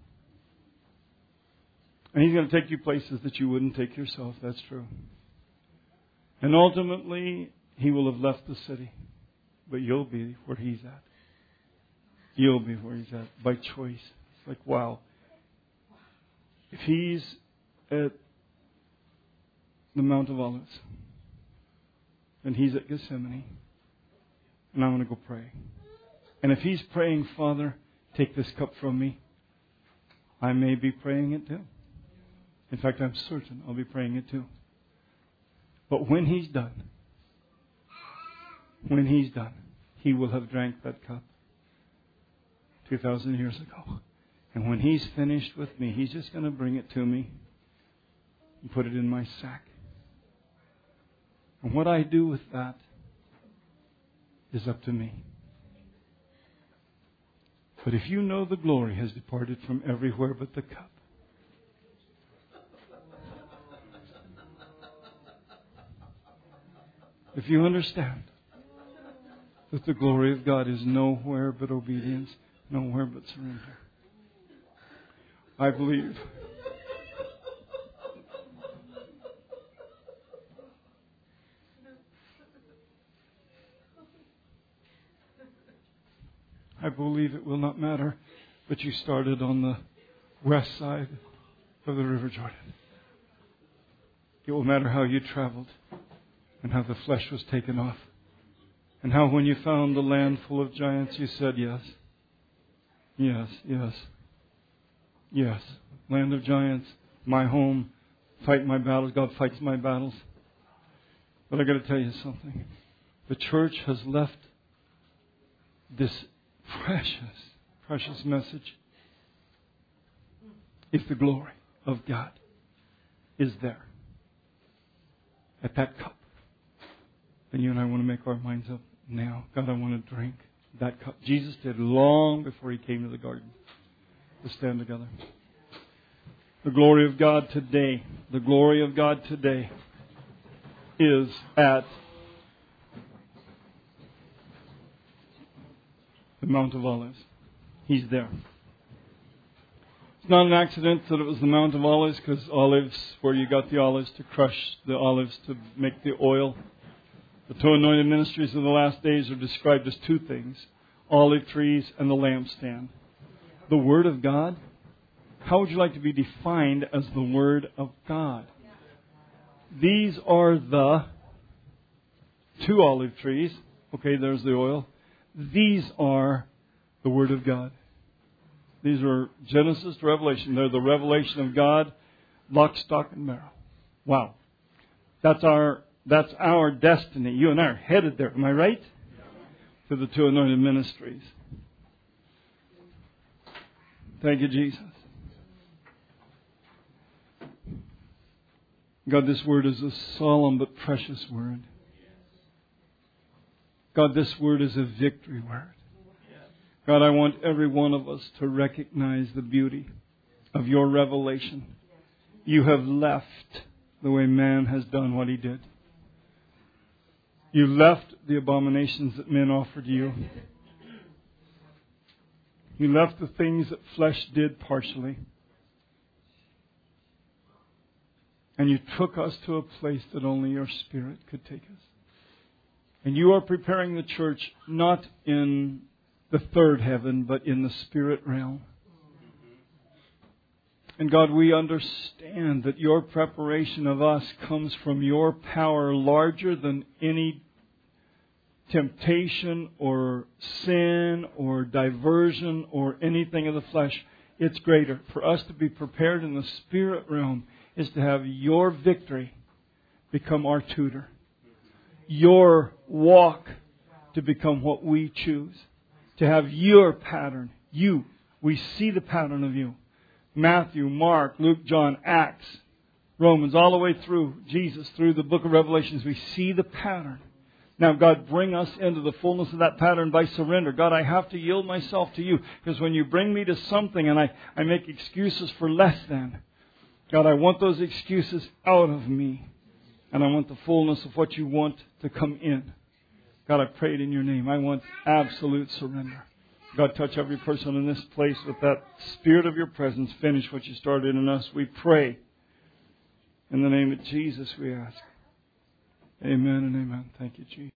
And He's going to take you places that you wouldn't take yourself. That's true. And ultimately, He will have left the city. But you'll be where He's at. You'll be where He's at by choice. It's like, wow. If He's at the Mount of Olives, and He's at Gethsemane, and I'm going to go pray. And if He's praying, Father, take this cup from me, I may be praying it too. In fact, I'm certain I'll be praying it too. But when He's done, He will have drank that cup 2,000 years ago. And when He's finished with me, He's just going to bring it to me and put it in my sack. And what I do with that is up to me. But if you know the glory has departed from everywhere but the cup, if you understand that the glory of God is nowhere but obedience, nowhere but surrender, I believe it will not matter that you started on the west side of the River Jordan. It will matter how you traveled and how the flesh was taken off. And how when you found the land full of giants, you said, yes. Yes, yes. Yes. Land of giants, my home, fight my battles. God fights my battles. But I got to tell you something. The church has left this precious message. If the glory of God is there at that cup, then you and I want to make our minds up now. God, I want to drink that cup. Jesus did long before He came to the garden. Let's stand together. The glory of God today is at the Mount of Olives. He's there. It's not an accident that it was the Mount of Olives, because olives, where you got the olives to crush the olives to make the oil. The two anointed ministries of the last days are described as two things: olive trees and the lampstand. The Word of God. How would you like to be defined as the Word of God? These are the two olive trees. Okay, there's the oil. These are the Word of God. These are Genesis to Revelation. They're the revelation of God, lock, stock, and barrel. Wow. That's our destiny. You and I are headed there. Am I right? To the two anointed ministries. Thank you, Jesus. God, this word is a solemn but precious word. God, this word is a victory word. God, I want every one of us to recognize the beauty of your revelation. You have left the way man has done what he did. You left the abominations that men offered you. You left the things that flesh did partially. And you took us to a place that only your Spirit could take us. And you are preparing the church not in the third heaven, but in the spirit realm. And God, we understand that your preparation of us comes from your power larger than any temptation or sin or diversion or anything of the flesh. It's greater. For us to be prepared in the spirit realm is to have your victory become our tutor. Your walk to become what we choose. To have your pattern. You. We see the pattern of you. Matthew, Mark, Luke, John, Acts, Romans, all the way through Jesus, through the book of Revelations, we see the pattern. Now, God, bring us into the fullness of that pattern by surrender. God, I have to yield myself to you. Because when you bring me to something and I make excuses for less than, God, I want those excuses out of me. And I want the fullness of what you want to come in. God, I pray it in your name. I want absolute surrender. God, touch every person in this place with that spirit of your presence. Finish what you started in us. We pray. In the name of Jesus, we ask. Amen and amen. Thank you, Jesus.